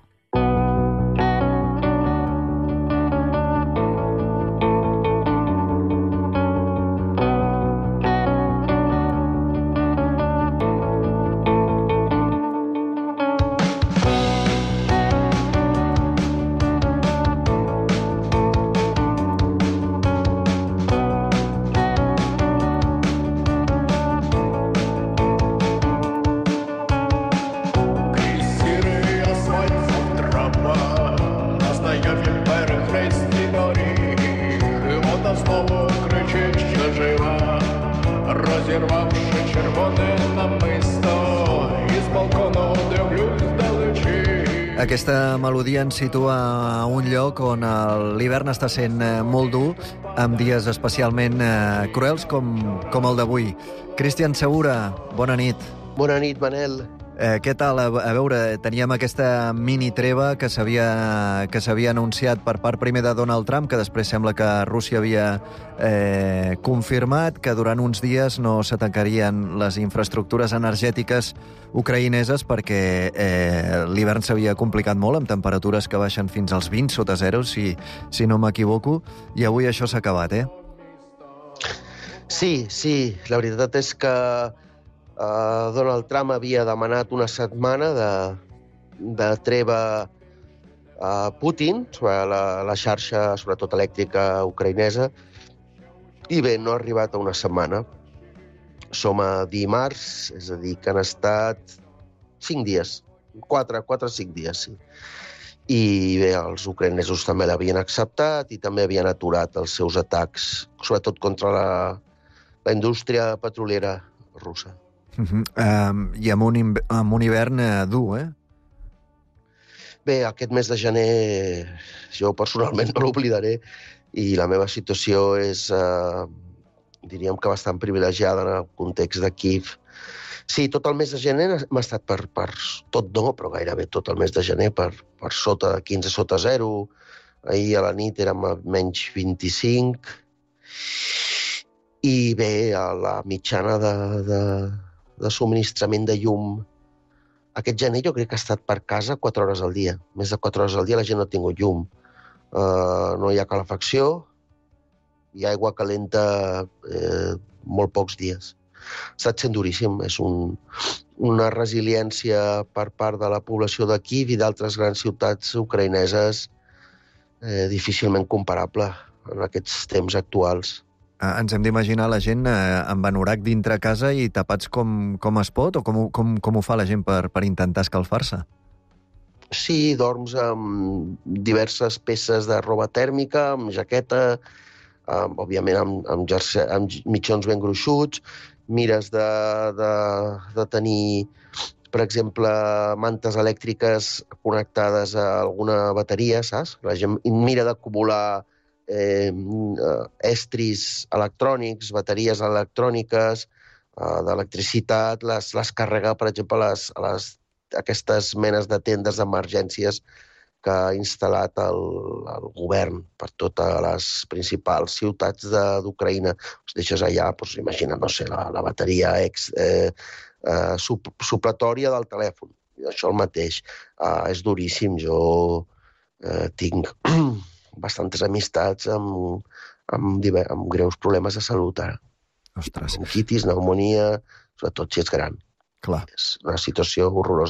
Aquesta melodia ens situa a un lloc on l'hivern està sent molt dur, amb dies especialment cruels com, com el d'avui. Cristian Segura, bona nit. Bona nit, Manel. Eh, què tal? A, a veure, teníem aquesta mini treva que s'havia que s'havia anunciat per part primer de Donald Trump, que després sembla que Rússia havia eh, confirmat que durant uns dies no s'atacarien les infraestructures energètiques ucraïneses perquè eh, l'hivern s'havia complicat molt, amb temperatures que baixen fins als vint sota zero, si, si no m'equivoco, i avui això s'ha acabat, eh? Sí, sí, la veritat és que Uh, Donald Trump havia demanat una setmana de, de treva a Putin sobre la, la xarxa, sobretot elèctrica ucraïnesa, i bé, no ha arribat a una setmana. Som a dimarts, és a dir, que han estat cinc dies, quatre, quatre o cinc dies, sí. I bé, els ucraïnesos també l'havien acceptat i també havien aturat els seus atacs, sobretot contra la, la indústria petrolera russa. Uh-huh. Um, I amb un, amb un hivern uh, dur, eh? Bé, aquest mes de gener jo personalment no l'oblidaré i la meva situació és, uh, diríem que bastant privilegiada en el context de Kíev. Sí, tot el mes de gener hem estat per, per tot no, però gairebé tot el mes de gener per, per sota de quinze sota zero. Ahir a la nit érem a menys vint-i-cinc. I bé, a la mitjana de... de de subministrament de llum. Aquest gener jo crec que ha estat per casa quatre hores al dia. Més de quatre hores al dia la gent no ha tingut llum. Uh, no hi ha calefacció, hi ha aigua calenta eh, molt pocs dies. Ha estat sent duríssim. És un, una resiliència per part de la població de Kíev i d'altres grans ciutats ucraïneses eh, difícilment comparable en aquests temps actuals. Ens hem d'imaginar la gent eh, amb anorac dintre casa i tapats com, com es pot, o com, com, com ho fa la gent per, per intentar escalfar-se? Sí, dorms amb diverses peces de roba tèrmica, amb jaqueta, amb, òbviament amb, amb, jerse, amb mitjons ben gruixuts, mires de, de, de tenir, per exemple, mantes elèctriques connectades a alguna bateria, saps? La gent mira d'acumular Eh, estris electrònics, bateries electròniques, eh, d'electricitat, les, les carrega, per exemple, les, les, aquestes menes de tendes d'emergències que ha instal·lat el, el govern per totes les principals ciutats d'Ucraïna. Els deixes allà, doncs, imagina, no sé, la, la bateria ex, eh, eh, sup, supletòria del telèfon. I això el mateix. Eh, és duríssim. Jo eh, tinc bastantes amistats amb, amb, diver, amb greus problemes de salut ara. Ostres. Bronquitis, pneumonia, sobretot si ets gran. Clar. És una situació horrorosa.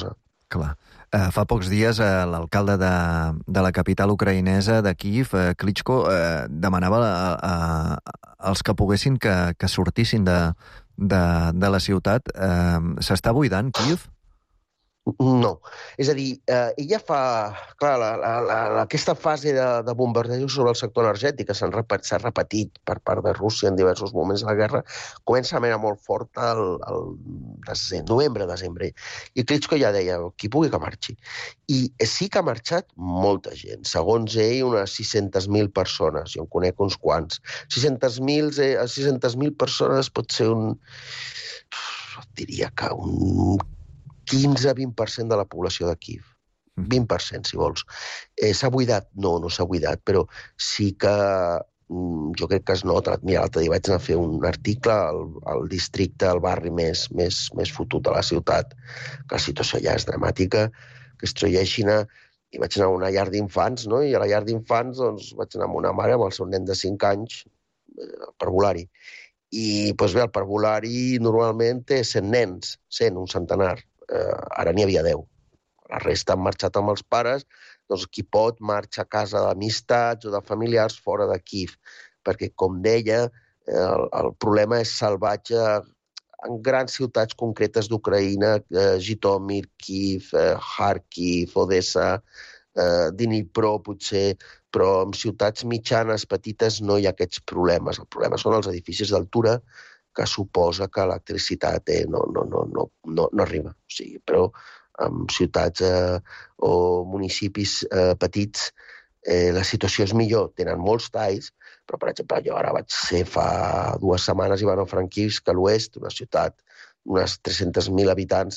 Clar. Uh, fa pocs dies uh, l'alcalde de, de la capital ucraïnesa, de Kíiv, uh, Klitschko, uh, demanava uh, uh, als que poguessin que, que sortissin de, de, de la ciutat. Uh, s'està buidant Kíiv? No. És a dir, eh, ella fa... Clar, la, la, la, aquesta fase de, de bombardeig sobre el sector energètic que s'ha repet, repetit per part de Rússia en diversos moments de la guerra, comença a manera molt forta al, al desembre, novembre, desembre. I Klitschko ja deia, qui pugui que marxi. I sí que ha marxat molta gent. Segons ell, unes sis-centes mil persones. Jo en conec uns quants. sis-centes mil eh, sis-centes mil persones pot ser un... diria que un... quinze a vint per cent de la població de Kíiv. vint per cent, si vols. Eh, s'ha buidat? No, no s'ha buidat, però sí que mm, jo crec que es nota. Mira, l'altre dia vaig anar a fer un article al, al districte, al barri més, més, més fotut de la ciutat, que la situació ja és dramàtica, que es Troyeshina, i vaig anar a una llar d'infants, no? I a la llar d'infants doncs, vaig anar amb una mare amb el seu nen de cinc anys, eh, parvulari. I doncs bé, el parvulari normalment té cent nens, cent, un centenar. Eh, ara n'hi havia deu. La resta han marxat amb els pares, doncs qui pot marxa a casa d'amistats o de familiars fora de Kíiv, perquè, com deia, el, el problema és salvatge en grans ciutats concretes d'Ucraïna, eh, Jitomir, Kíiv, eh, Kharkiv, Odessa, eh, Dnipro, potser, però en ciutats mitjanes, petites, no hi ha aquests problemes. El problema són els edificis d'altura, que suposa que l'electricitat eh, no, no, no, no, no, no arriba. O sigui, però en ciutats eh, o municipis eh, petits eh, la situació és millor. Tenen molts talls, però, per exemple, jo ara vaig ser fa dues setmanes a Ivano-Frankivsk, a l'oest, una ciutat d'unes tres-cents mil habitants,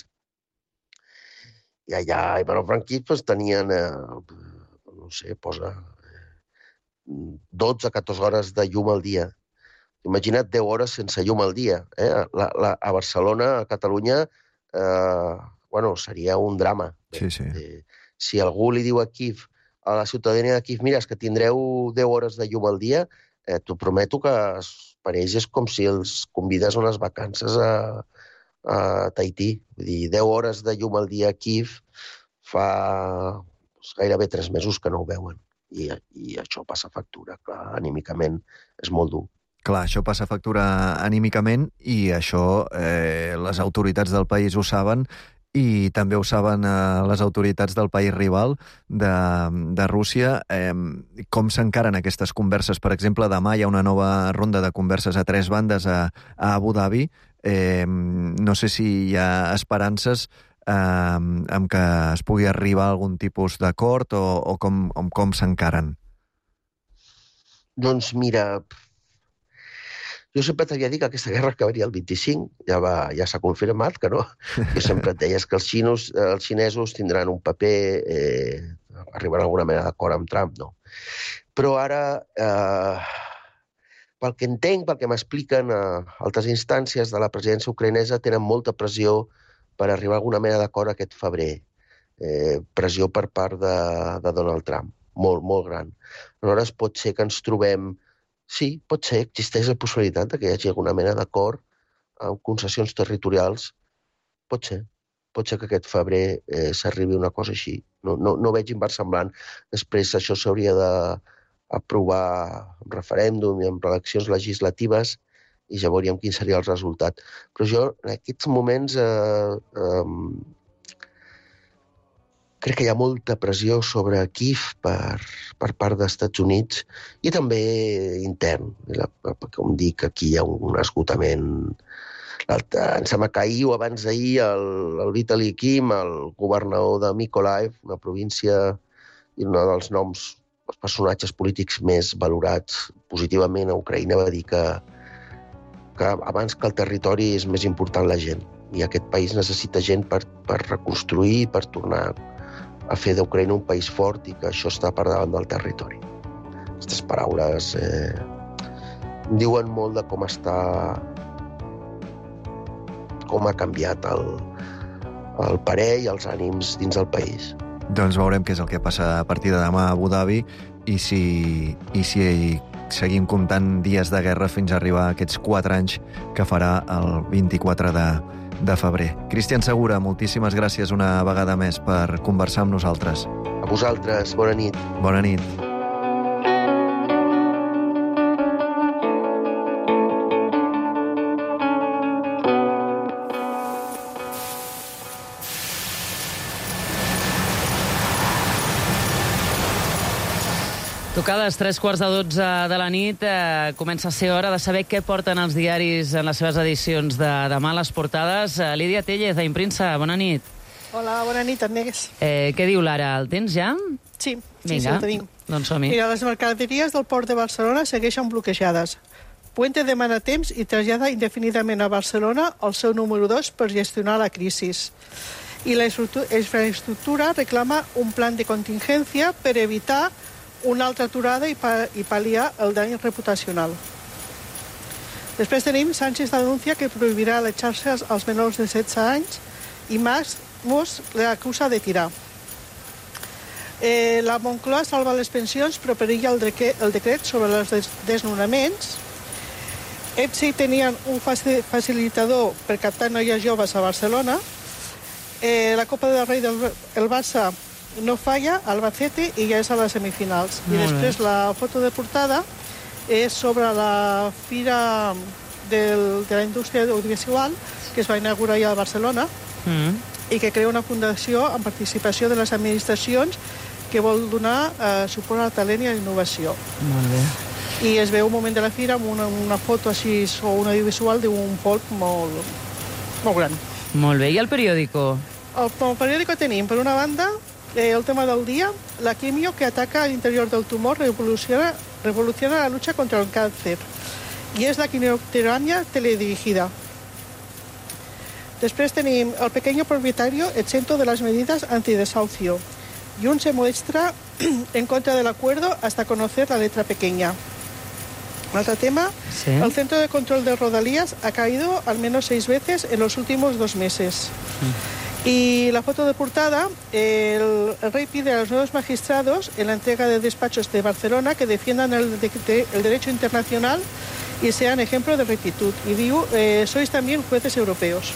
i allà a Ivano-Frankivsk pues, tenien, eh, no sé, posa dotze a catorze hores de llum al dia. Imagina't deu hores sense llum al dia. Eh? La, la, a Barcelona, a Catalunya, eh, bueno, seria un drama. Sí, sí. Eh, si algú li diu a Kíiv, a la ciutadania de Kíiv, mira, és que tindreu deu hores de llum al dia, eh, t'ho prometo que per ells és com si els convides a unes vacances a, a Tahití. Vull dir, deu hores de llum al dia a Kíiv fa doncs, gairebé tres mesos que no ho veuen. I, i això passa factura, clar, anímicament és molt dur. Clar, això passa factura anímicament i això eh, les autoritats del país ho saben i també ho saben eh, les autoritats del país rival de, de Rússia. Eh, com s'encaren aquestes converses? Per exemple, demà hi ha una nova ronda de converses a tres bandes a, a Abu Dhabi. Eh, no sé si hi ha esperances eh, amb que es pugui arribar a algun tipus d'acord o, o com, com s'encaren? Doncs mira... Jo sempre t'havia dit que aquesta guerra acabaria el vint-i-cinc, ja, va, ja s'ha confirmat que no. Jo sempre et deies que els, xinos, els xinesos tindran un paper, eh, arribaran a alguna mena d'acord amb Trump, no. Però ara, eh, pel que entenc, pel que m'expliquen eh, altres instàncies de la presidència ucraïnesa, tenen molta pressió per arribar a alguna mena d'acord aquest febrer. Eh, pressió per part de, de Donald Trump, molt, molt gran. Aleshores pot ser que ens trobem... Sí, pot ser, existeix la possibilitat que hi hagi alguna mena d'acord amb concessions territorials. Pot ser. Pot ser que aquest febrer eh, s'arribi a una cosa així. No, no, no veig inversemblant. Després això s'hauria d'aprovar en referèndum i en eleccions legislatives i ja veuríem quin seria el resultat. Però jo, en aquests moments, eh, eh, crec que hi ha molta pressió sobre Kíiv per, per part dels Estats Units i també intern. Com dic, aquí hi ha un esgotament. Em sembla que ahir o abans d'ahir el, el Vitaly Kim, el governador de Mykolaiv, una província i un dels noms, els personatges polítics més valorats positivament a Ucraïna, va dir que, que abans que el territori és més important la gent. I aquest país necessita gent per, per reconstruir, per tornar a fer d'Ucraïna un país fort i que això està per davant del territori. Aquestes paraules eh, diuen molt de com està, com ha canviat el, el parer i els ànims dins del país. Doncs veurem què és el que passa a partir de demà a Abu Dhabi i si, i si seguim comptant dies de guerra fins a arribar a aquests quatre anys que farà el vint-i-quatre de febrer. Cristian Segura, moltíssimes gràcies una vegada més per conversar amb nosaltres. A vosaltres, bona nit. Bona nit. Tocades tres quarts de dotze de la nit, eh, comença a ser hora de saber què porten els diaris en les seves edicions de demà a les portades. Eh, Lídia Tellez, d'Impremsa, bona nit. Hola, bona nit, Agnès. Eh, què diu l'Ara? El tens ja? Sí, sí, Vinga, sí, el tenim. Doncs som-hi. Mira, les mercaderies del port de Barcelona segueixen bloquejades. Puente demana temps i trasllada indefinidament a Barcelona el seu número dos per gestionar la crisi. I la infraestructura reclama un plan de contingència per evitar una altra aturada i, pa i pal·liar el dany reputacional. Després tenim Sánchez denuncia que prohibirà les xarxes als menors de setze anys i Mas Mos l'acusa de tirar. Eh, la Moncloa salva les pensions però perilla el, el decret sobre els des desnonaments. E P S I tenien un facilitador per captar noies joves a Barcelona. Eh, la Copa del Rei del el Barça no falla, Albacete, i ja és a les semifinals. I després la foto de portada és sobre la Fira del, de la Indústria Audiovisual, que es va inaugurar ja a Barcelona, mm. i que crea una fundació amb participació de les administracions que vol donar eh, suport al talent i a la innovació. Molt bé. I es veu un moment de la fira amb una, una foto així, o un audiovisual d'un polp molt, molt gran. Molt bé. I el periòdico? El, el periòdico tenim, per una banda, Eh, el tema del día, la quimio que ataca al interior del tumor revoluciona, revoluciona la lucha contra el cáncer. Y es la quimioterapia teledirigida. Després tenim el pequeño propietario exento de las medidas antidesahucio. Y un se muestra en contra del acuerdo hasta conocer la letra pequeña. Otro tema, ¿sí? El Centro de Control de Rodalías ha caído al menos seis veces en los últimos dos meses. Sí. Y la foto de portada, el, el rey pide a los nuevos magistrados en la entrega de despachos de Barcelona que defiendan el, de, de, el derecho internacional y sean ejemplo de rectitud. Y diu, eh, sois también jueces europeos.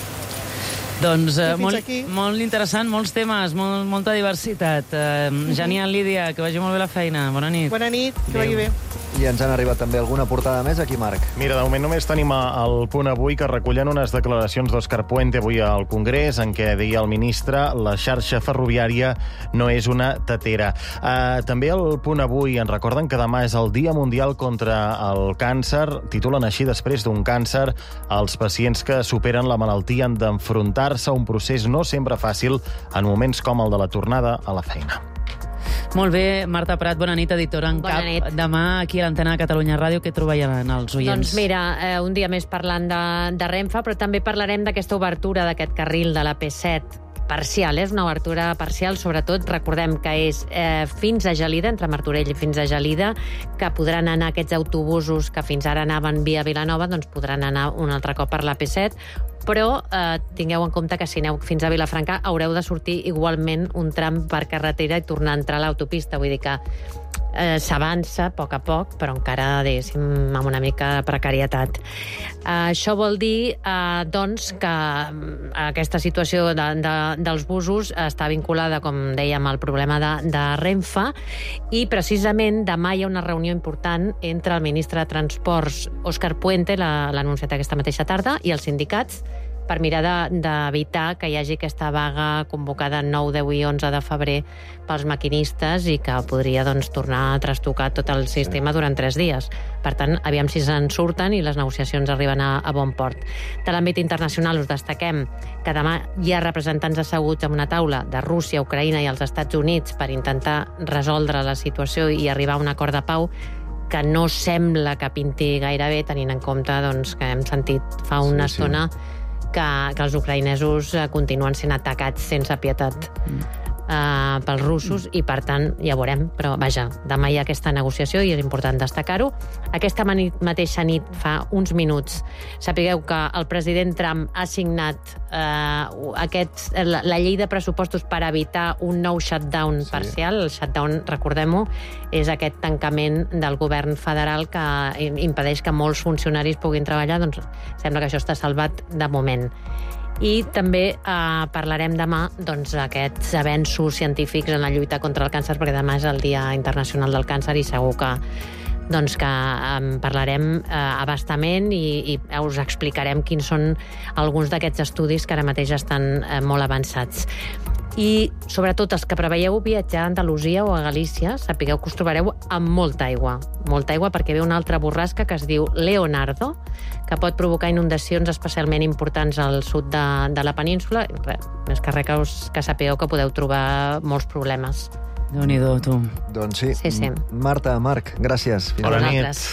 Doncs eh, molt, molt interessant, molts temes, molt, molta diversitat. Eh, uh-huh. Genial, Lídia, que vagi molt bé la feina. Bona nit. Bona nit, que vagi bé. I ens han arribat també alguna portada més aquí, Marc. Mira, de moment només tenim el punt avui que recullen unes declaracions d'Òscar Puente avui al Congrés en què deia el ministre la xarxa ferroviària no és una tetera. Uh, també el punt avui ens recorden que demà és el Dia Mundial contra el Càncer. Titulen així: després d'un càncer, els pacients que superen la malaltia han d'enfrontar-se a un procés no sempre fàcil en moments com el de la tornada a la feina. Molt bé, Marta Prat, bona nit, editora en bona cap. Nit. Demà aquí a l'antena de Catalunya Ràdio, què trobaran els oients? Doncs mira, eh, un dia més parlant de, de Renfe, però també parlarem d'aquesta obertura d'aquest carril de la P set parcial, és una obertura parcial, sobretot recordem que és eh, fins a Gelida, entre Martorell i fins a Gelida, que podran anar aquests autobusos que fins ara anaven via Vilanova, doncs podran anar un altre cop per la P set, però eh, tingueu en compte que si aneu fins a Vilafranca haureu de sortir igualment un tram per carretera i tornar a entrar a l'autopista, vull dir que eh, s'avança a poc a poc, però encara, diguéssim, amb una mica de precarietat. Eh, això vol dir, eh, doncs, que aquesta situació de, de, dels busos està vinculada, com dèiem, al problema de, de Renfe, i precisament demà hi ha una reunió important entre el ministre de Transports, Òscar Puente, l'ha anunciat aquesta mateixa tarda, i els sindicats, per mirar d'evitar que hi hagi aquesta vaga convocada nou, deu i onze de febrer pels maquinistes i que podria doncs, tornar a trastocar tot el sistema durant tres dies. Per tant, aviam si se'n surten i les negociacions arriben a, a bon port. De l'àmbit internacional us destaquem que demà hi ha representants asseguts en una taula de Rússia, Ucraïna i els Estats Units per intentar resoldre la situació i arribar a un acord de pau que no sembla que pinti gaire bé, tenint en compte doncs, que hem sentit fa una sí, estona sí. Que, que els ucraïnesos continuen sent atacats sense pietat. Mm. Uh, pels russos i, per tant, ja veurem. Però, vaja, demà hi ha aquesta negociació i és important destacar-ho. Aquesta mateixa nit, fa uns minuts, sapigueu que el president Trump ha signat uh, aquest, la, la llei de pressupostos per evitar un nou shutdown sí. parcial. El shutdown, recordem-ho, és aquest tancament del govern federal que impedeix que molts funcionaris puguin treballar. Doncs sembla que això està salvat de moment. I també eh, parlarem demà doncs, d'aquests avenços científics en la lluita contra el càncer, perquè demà és el Dia Internacional del Càncer i segur que, doncs, que eh, parlarem eh, abastament i, i us explicarem quins són alguns d'aquests estudis que ara mateix estan eh, molt avançats. I, sobretot, els que preveieu viatjar a Andalusia o a Galícia, sapigueu que us trobareu amb molta aigua. Molta aigua perquè ve una altra borrasca que es diu Leonardo, que pot provocar inundacions especialment importants al sud de, de la península. Res, més que res que, us, que sapigueu que podeu trobar molts problemes. Déu-n'hi-do, tu. Doncs sí. Sí, sí. Marta, Marc, gràcies. Fins Bona nit.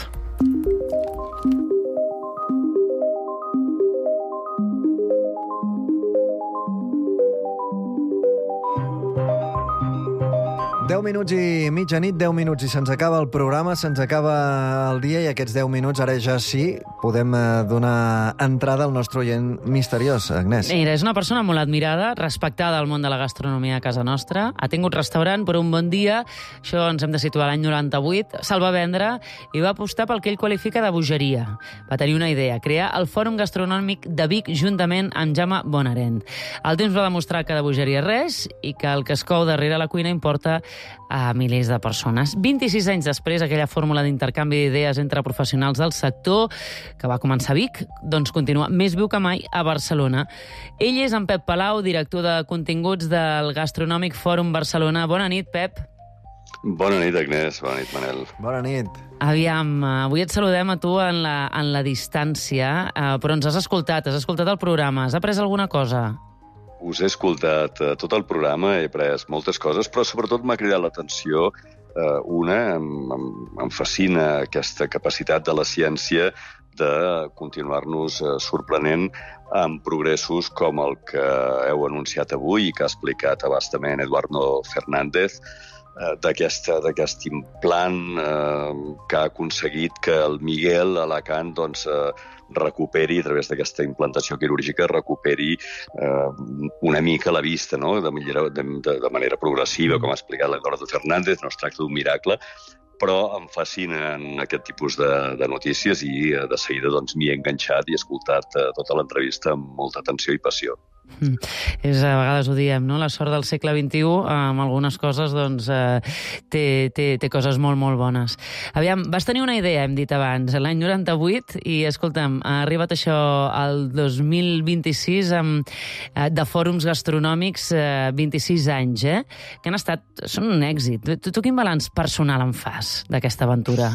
deu minuts i mitjanit, deu minuts i se'ns acaba el programa, se'ns acaba el dia i aquests deu minuts ara ja sí podem donar entrada al nostre oient misteriós, Agnès. Mira, és una persona molt admirada, respectada al món de la gastronomia a casa nostra, ha tingut restaurant per un bon dia, això ens hem de situar l'any noranta-vuit, se'l va vendre i va apostar pel que ell qualifica de bogeria. Va tenir una idea, crear el Fòrum Gastronòmic de Vic juntament amb Jaume Bonarent. El temps va demostrar que de bogeria res i que el que es cou darrere la cuina importa a milers de persones. vint-i-sis anys després, aquella fórmula d'intercanvi d'idees entre professionals del sector, que va començar a Vic, doncs continua més viu que mai a Barcelona. Ell és en Pep Palau, director de continguts del Gastronòmic Fòrum Barcelona. Bona nit, Pep. Bona nit, Agnès. Bona nit, Manel. Bona nit. Aviam, avui et saludem a tu en la, en la distància, però ens has escoltat, has escoltat el programa, has après alguna cosa? Us he escoltat eh, tot el programa, he après moltes coses, però sobretot m'ha cridat l'atenció eh, una, em, em, em fascina aquesta capacitat de la ciència de continuar-nos eh, sorprenent amb progressos com el que heu anunciat avui i que ha explicat abastament Eduardo Fernández, eh, d'aquest implant eh, que ha aconseguit que el Miguel Alacant doncs, eh, recuperi, a través d'aquesta implantació quirúrgica, recuperi eh, una mica la vista, no? de, manera, de, de manera progressiva, com ha explicat l'Eduardo Fernández. No es tracta d'un miracle, però em fascinen aquest tipus de, de notícies i de seguida doncs, m'hi he enganxat i he escoltat eh, tota l'entrevista amb molta atenció i passió. Mm. És, a vegades ho diem, no? La sort del segle vint-i-u, amb algunes coses, doncs, eh, té, té, té coses molt, molt bones. Aviam, vas tenir una idea, hem dit abans, l'any noranta-vuit, i, escolta'm, ha arribat això al dos mil vint-i-sis amb, eh, de fòrums gastronòmics, eh, vint-i-sis anys, eh? Que han estat, són un èxit. Tu, tu quin balanç personal en fas d'aquesta aventura?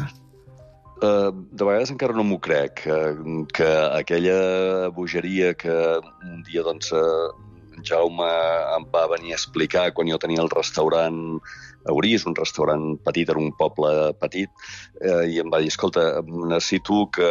Uh, de vegades encara no m'ho crec, uh, que aquella bogeria que un dia doncs, uh, Jaume em va venir a explicar quan jo tenia el restaurant a Orís, un restaurant petit en un poble petit, uh, i em va dir, escolta, necessito que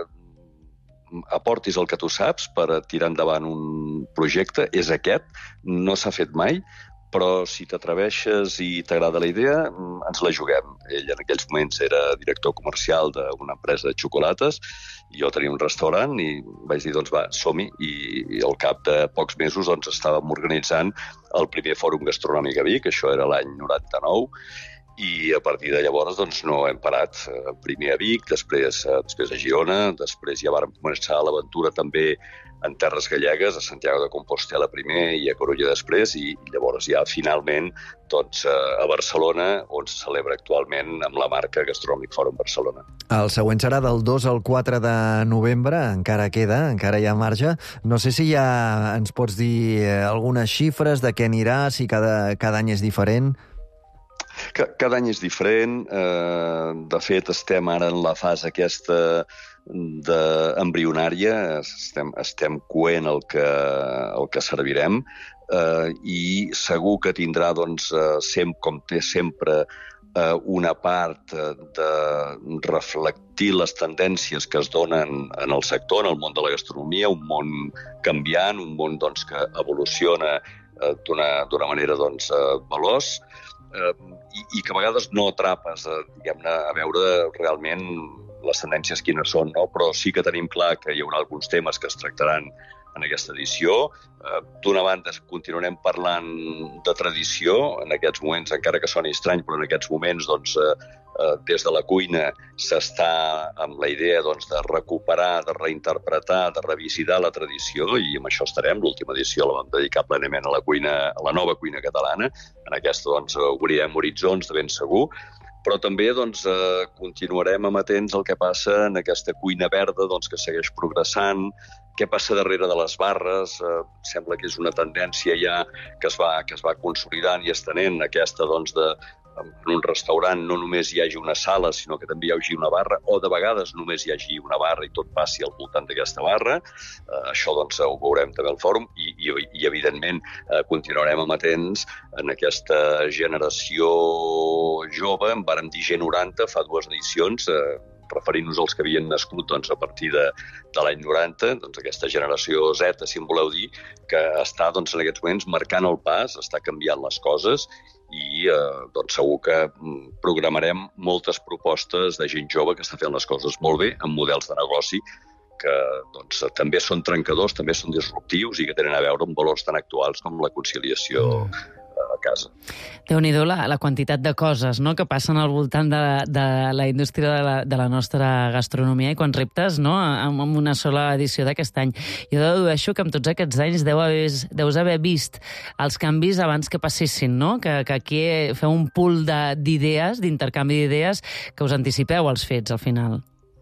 aportis el que tu saps per tirar endavant un projecte, és aquest, no s'ha fet mai, però si t'atreveixes i t'agrada la idea, ens la juguem. Ell en aquells moments era director comercial d'una empresa de xocolates, i jo tenia un restaurant i vaig dir, doncs va, som-hi, i al cap de pocs mesos doncs, estàvem organitzant el primer fòrum gastronòmic a Vic, això era l'any noranta-nou, i a partir de llavors doncs, no hem parat. Primer a Vic, després, després a Girona, després ja vàrem començar l'aventura també en terres gallegues, a Santiago de Compostela primer i a Corunya després, i llavors ja finalment doncs, a Barcelona, on se celebra actualment amb la marca Gastronòmic Fòrum Barcelona. El següent serà del dos al quatre de novembre, encara queda, encara hi ha marge. No sé si ja ens pots dir algunes xifres de què anirà, si cada, cada any és diferent. Cada any és diferent. De fet, estem ara en la fase aquesta d'embrionària, estem, estem coent el que, el que servirem, eh, i segur que tindrà, doncs, sem, com té sempre, eh, una part de reflectir les tendències que es donen en el sector, en el món de la gastronomia, un món canviant, un món doncs, que evoluciona d'una manera doncs, veloç i, i que a vegades no atrapes, diguem-ne, a veure realment les tendències quines són, no? Però sí que tenim clar que hi haurà alguns temes que es tractaran en aquesta edició. D'una banda, continuarem parlant de tradició, en aquests moments, encara que soni estrany, però en aquests moments, doncs, des de la cuina s'està amb la idea doncs, de recuperar, de reinterpretar, de revisitar la tradició, i amb això estarem. L'última edició la vam dedicar plenament a la cuina, a la nova cuina catalana. En aquesta, doncs, obrirem horitzons de ben segur. Però també doncs, eh, continuarem amatents al que passa en aquesta cuina verda doncs, que segueix progressant, què passa darrere de les barres. Eh, sembla que és una tendència ja que es va, que es va consolidant i estenent, aquesta doncs, de en un restaurant no només hi hagi una sala, sinó que també hi hagi una barra, o de vegades només hi hagi una barra i tot passi al voltant d'aquesta barra. Eh, això doncs, ho veurem també al fòrum i, i, i evidentment, eh, continuarem amatents en aquesta generació jove. En vàrem dir G noranta fa dues edicions, eh, referint-nos als que havien nascut doncs, a partir de, de l'any noranta, doncs, aquesta generació Z, si en voleu dir, que està doncs, en aquests moments marcant el pas, està canviant les coses i eh, doncs, segur que programarem moltes propostes de gent jove que està fent les coses molt bé, amb models de negoci que doncs, també són trencadors, també són disruptius i que tenen a veure amb valors tan actuals com la conciliació mm. a casa. Déu-n'hi-do la, la quantitat de coses, no?, que passen al voltant de, de la indústria de la, de la nostra gastronomia i quants reptes, no?, amb, amb una sola edició d'aquest any. Jo dedueixo que amb tots aquests anys deu haver, deus haver vist els canvis abans que passessin, no?, que, que aquí feu un pool d'idees, d'intercanvi d'idees, que us anticipeu als fets, al final.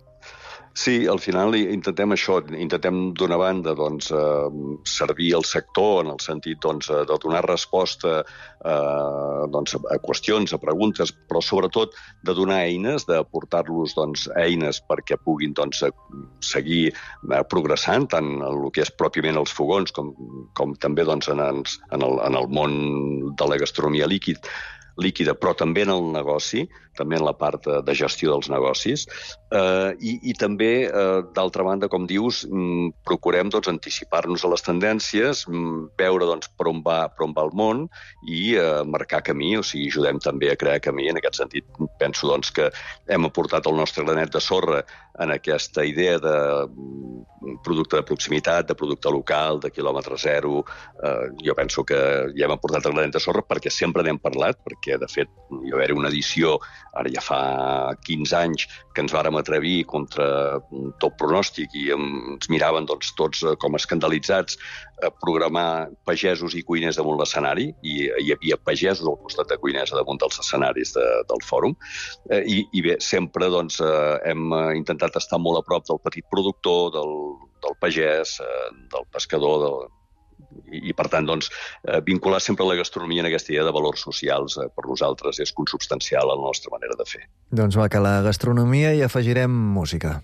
Sí, al final intentem això, intentem d'una banda doncs, eh, servir el sector en el sentit doncs, de donar resposta eh, doncs, a qüestions, a preguntes, però sobretot de donar eines, d'aportar-los doncs, eines perquè puguin doncs, seguir eh, progressant, tant en el que és pròpiament els fogons com, com també doncs, en, en, el, en el món de la gastronomia líquid, líquida, però també en el negoci, també en la part de gestió dels negocis, eh, i, i també, eh, d'altra banda, com dius, m, procurem doncs, anticipar-nos a les tendències, m, veure doncs, per, on va, per on va el món i eh, marcar camí, o sigui, ajudem també a crear camí. En aquest sentit, penso doncs, que hem aportat el nostre granet de sorra en aquesta idea de producte de proximitat, de producte local, de quilòmetre zero. Eh, jo penso que ja hem aportat el granet de sorra perquè sempre n'hem parlat, perquè, de fet, hi va haver una edició ara ja fa quinze anys que ens vàrem atrevir contra tot pronòstic i ens miraven doncs, tots com escandalitzats a programar pagesos i cuiners damunt l'escenari, i hi havia pagesos al costat de cuiners damunt dels escenaris de, del fòrum. Eh, i, I bé, sempre doncs, eh, hem intentat estar molt a prop del petit productor, del, del pagès, eh, del pescador, del I, i per tant, doncs, eh, vincular sempre la gastronomia en aquesta idea de valors socials eh, per nosaltres és consubstancial a la nostra manera de fer. Doncs va, que la gastronomia hi afegirem música.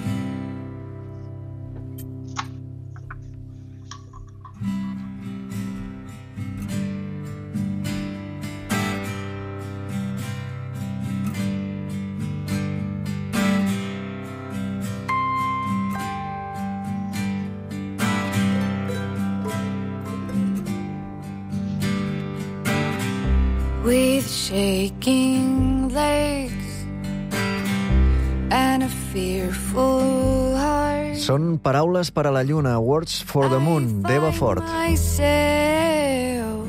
With shaking legs and a fearful heart. Són paraules per a la lluna, Words for the Moon, d'Eva Ford. Myself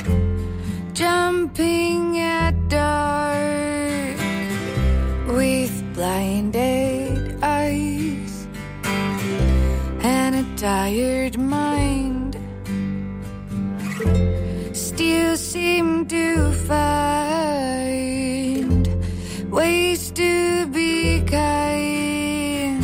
jumping at dark with blinded eyes and a tired mind. Still seem to find ways to be kind.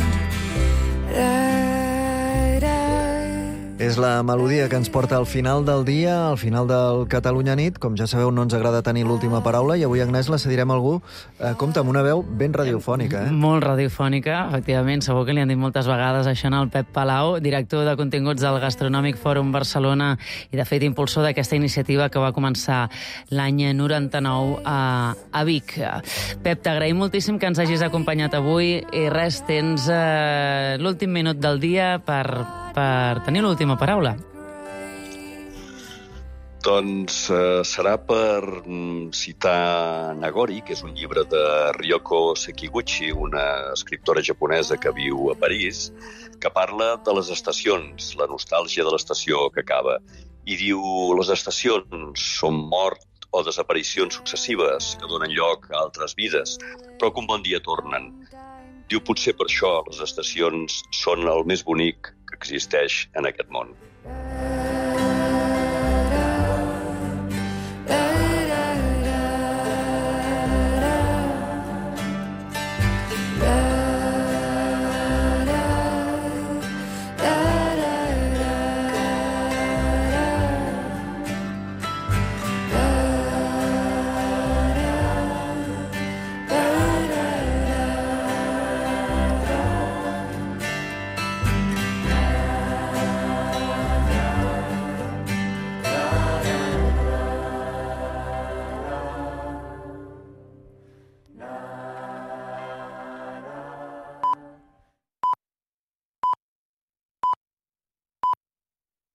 Da, da. És la melodia que ens porta al final del dia, al final del Catalunya Nit. Com ja sabeu, no ens agrada tenir l'última paraula i avui, Agnès, la cedirem a algú, eh, compte, amb una veu ben radiofònica. Eh? Molt radiofònica, efectivament. Segur que li han dit moltes vegades això al Pep Palau, director de continguts del Gastronòmic Fòrum Barcelona i, de fet, impulsor d'aquesta iniciativa que va començar l'any noranta-nou a, a Vic. Pep, t'agraïm moltíssim que ens hagis acompanyat avui i res, tens eh, l'últim minut del dia per... per tenir l'última paraula. Doncs eh, serà per mm, citar Nagori, que és un llibre de Ryoko Sekiguchi, una escriptora japonesa que viu a París, que parla de les estacions, la nostàlgia de l'estació que acaba. I diu, les estacions són mort o desaparicions successives que donen lloc a altres vides, però que un bon dia tornen. Diu, potser per això les estacions són el més bonic que existeix en aquest món.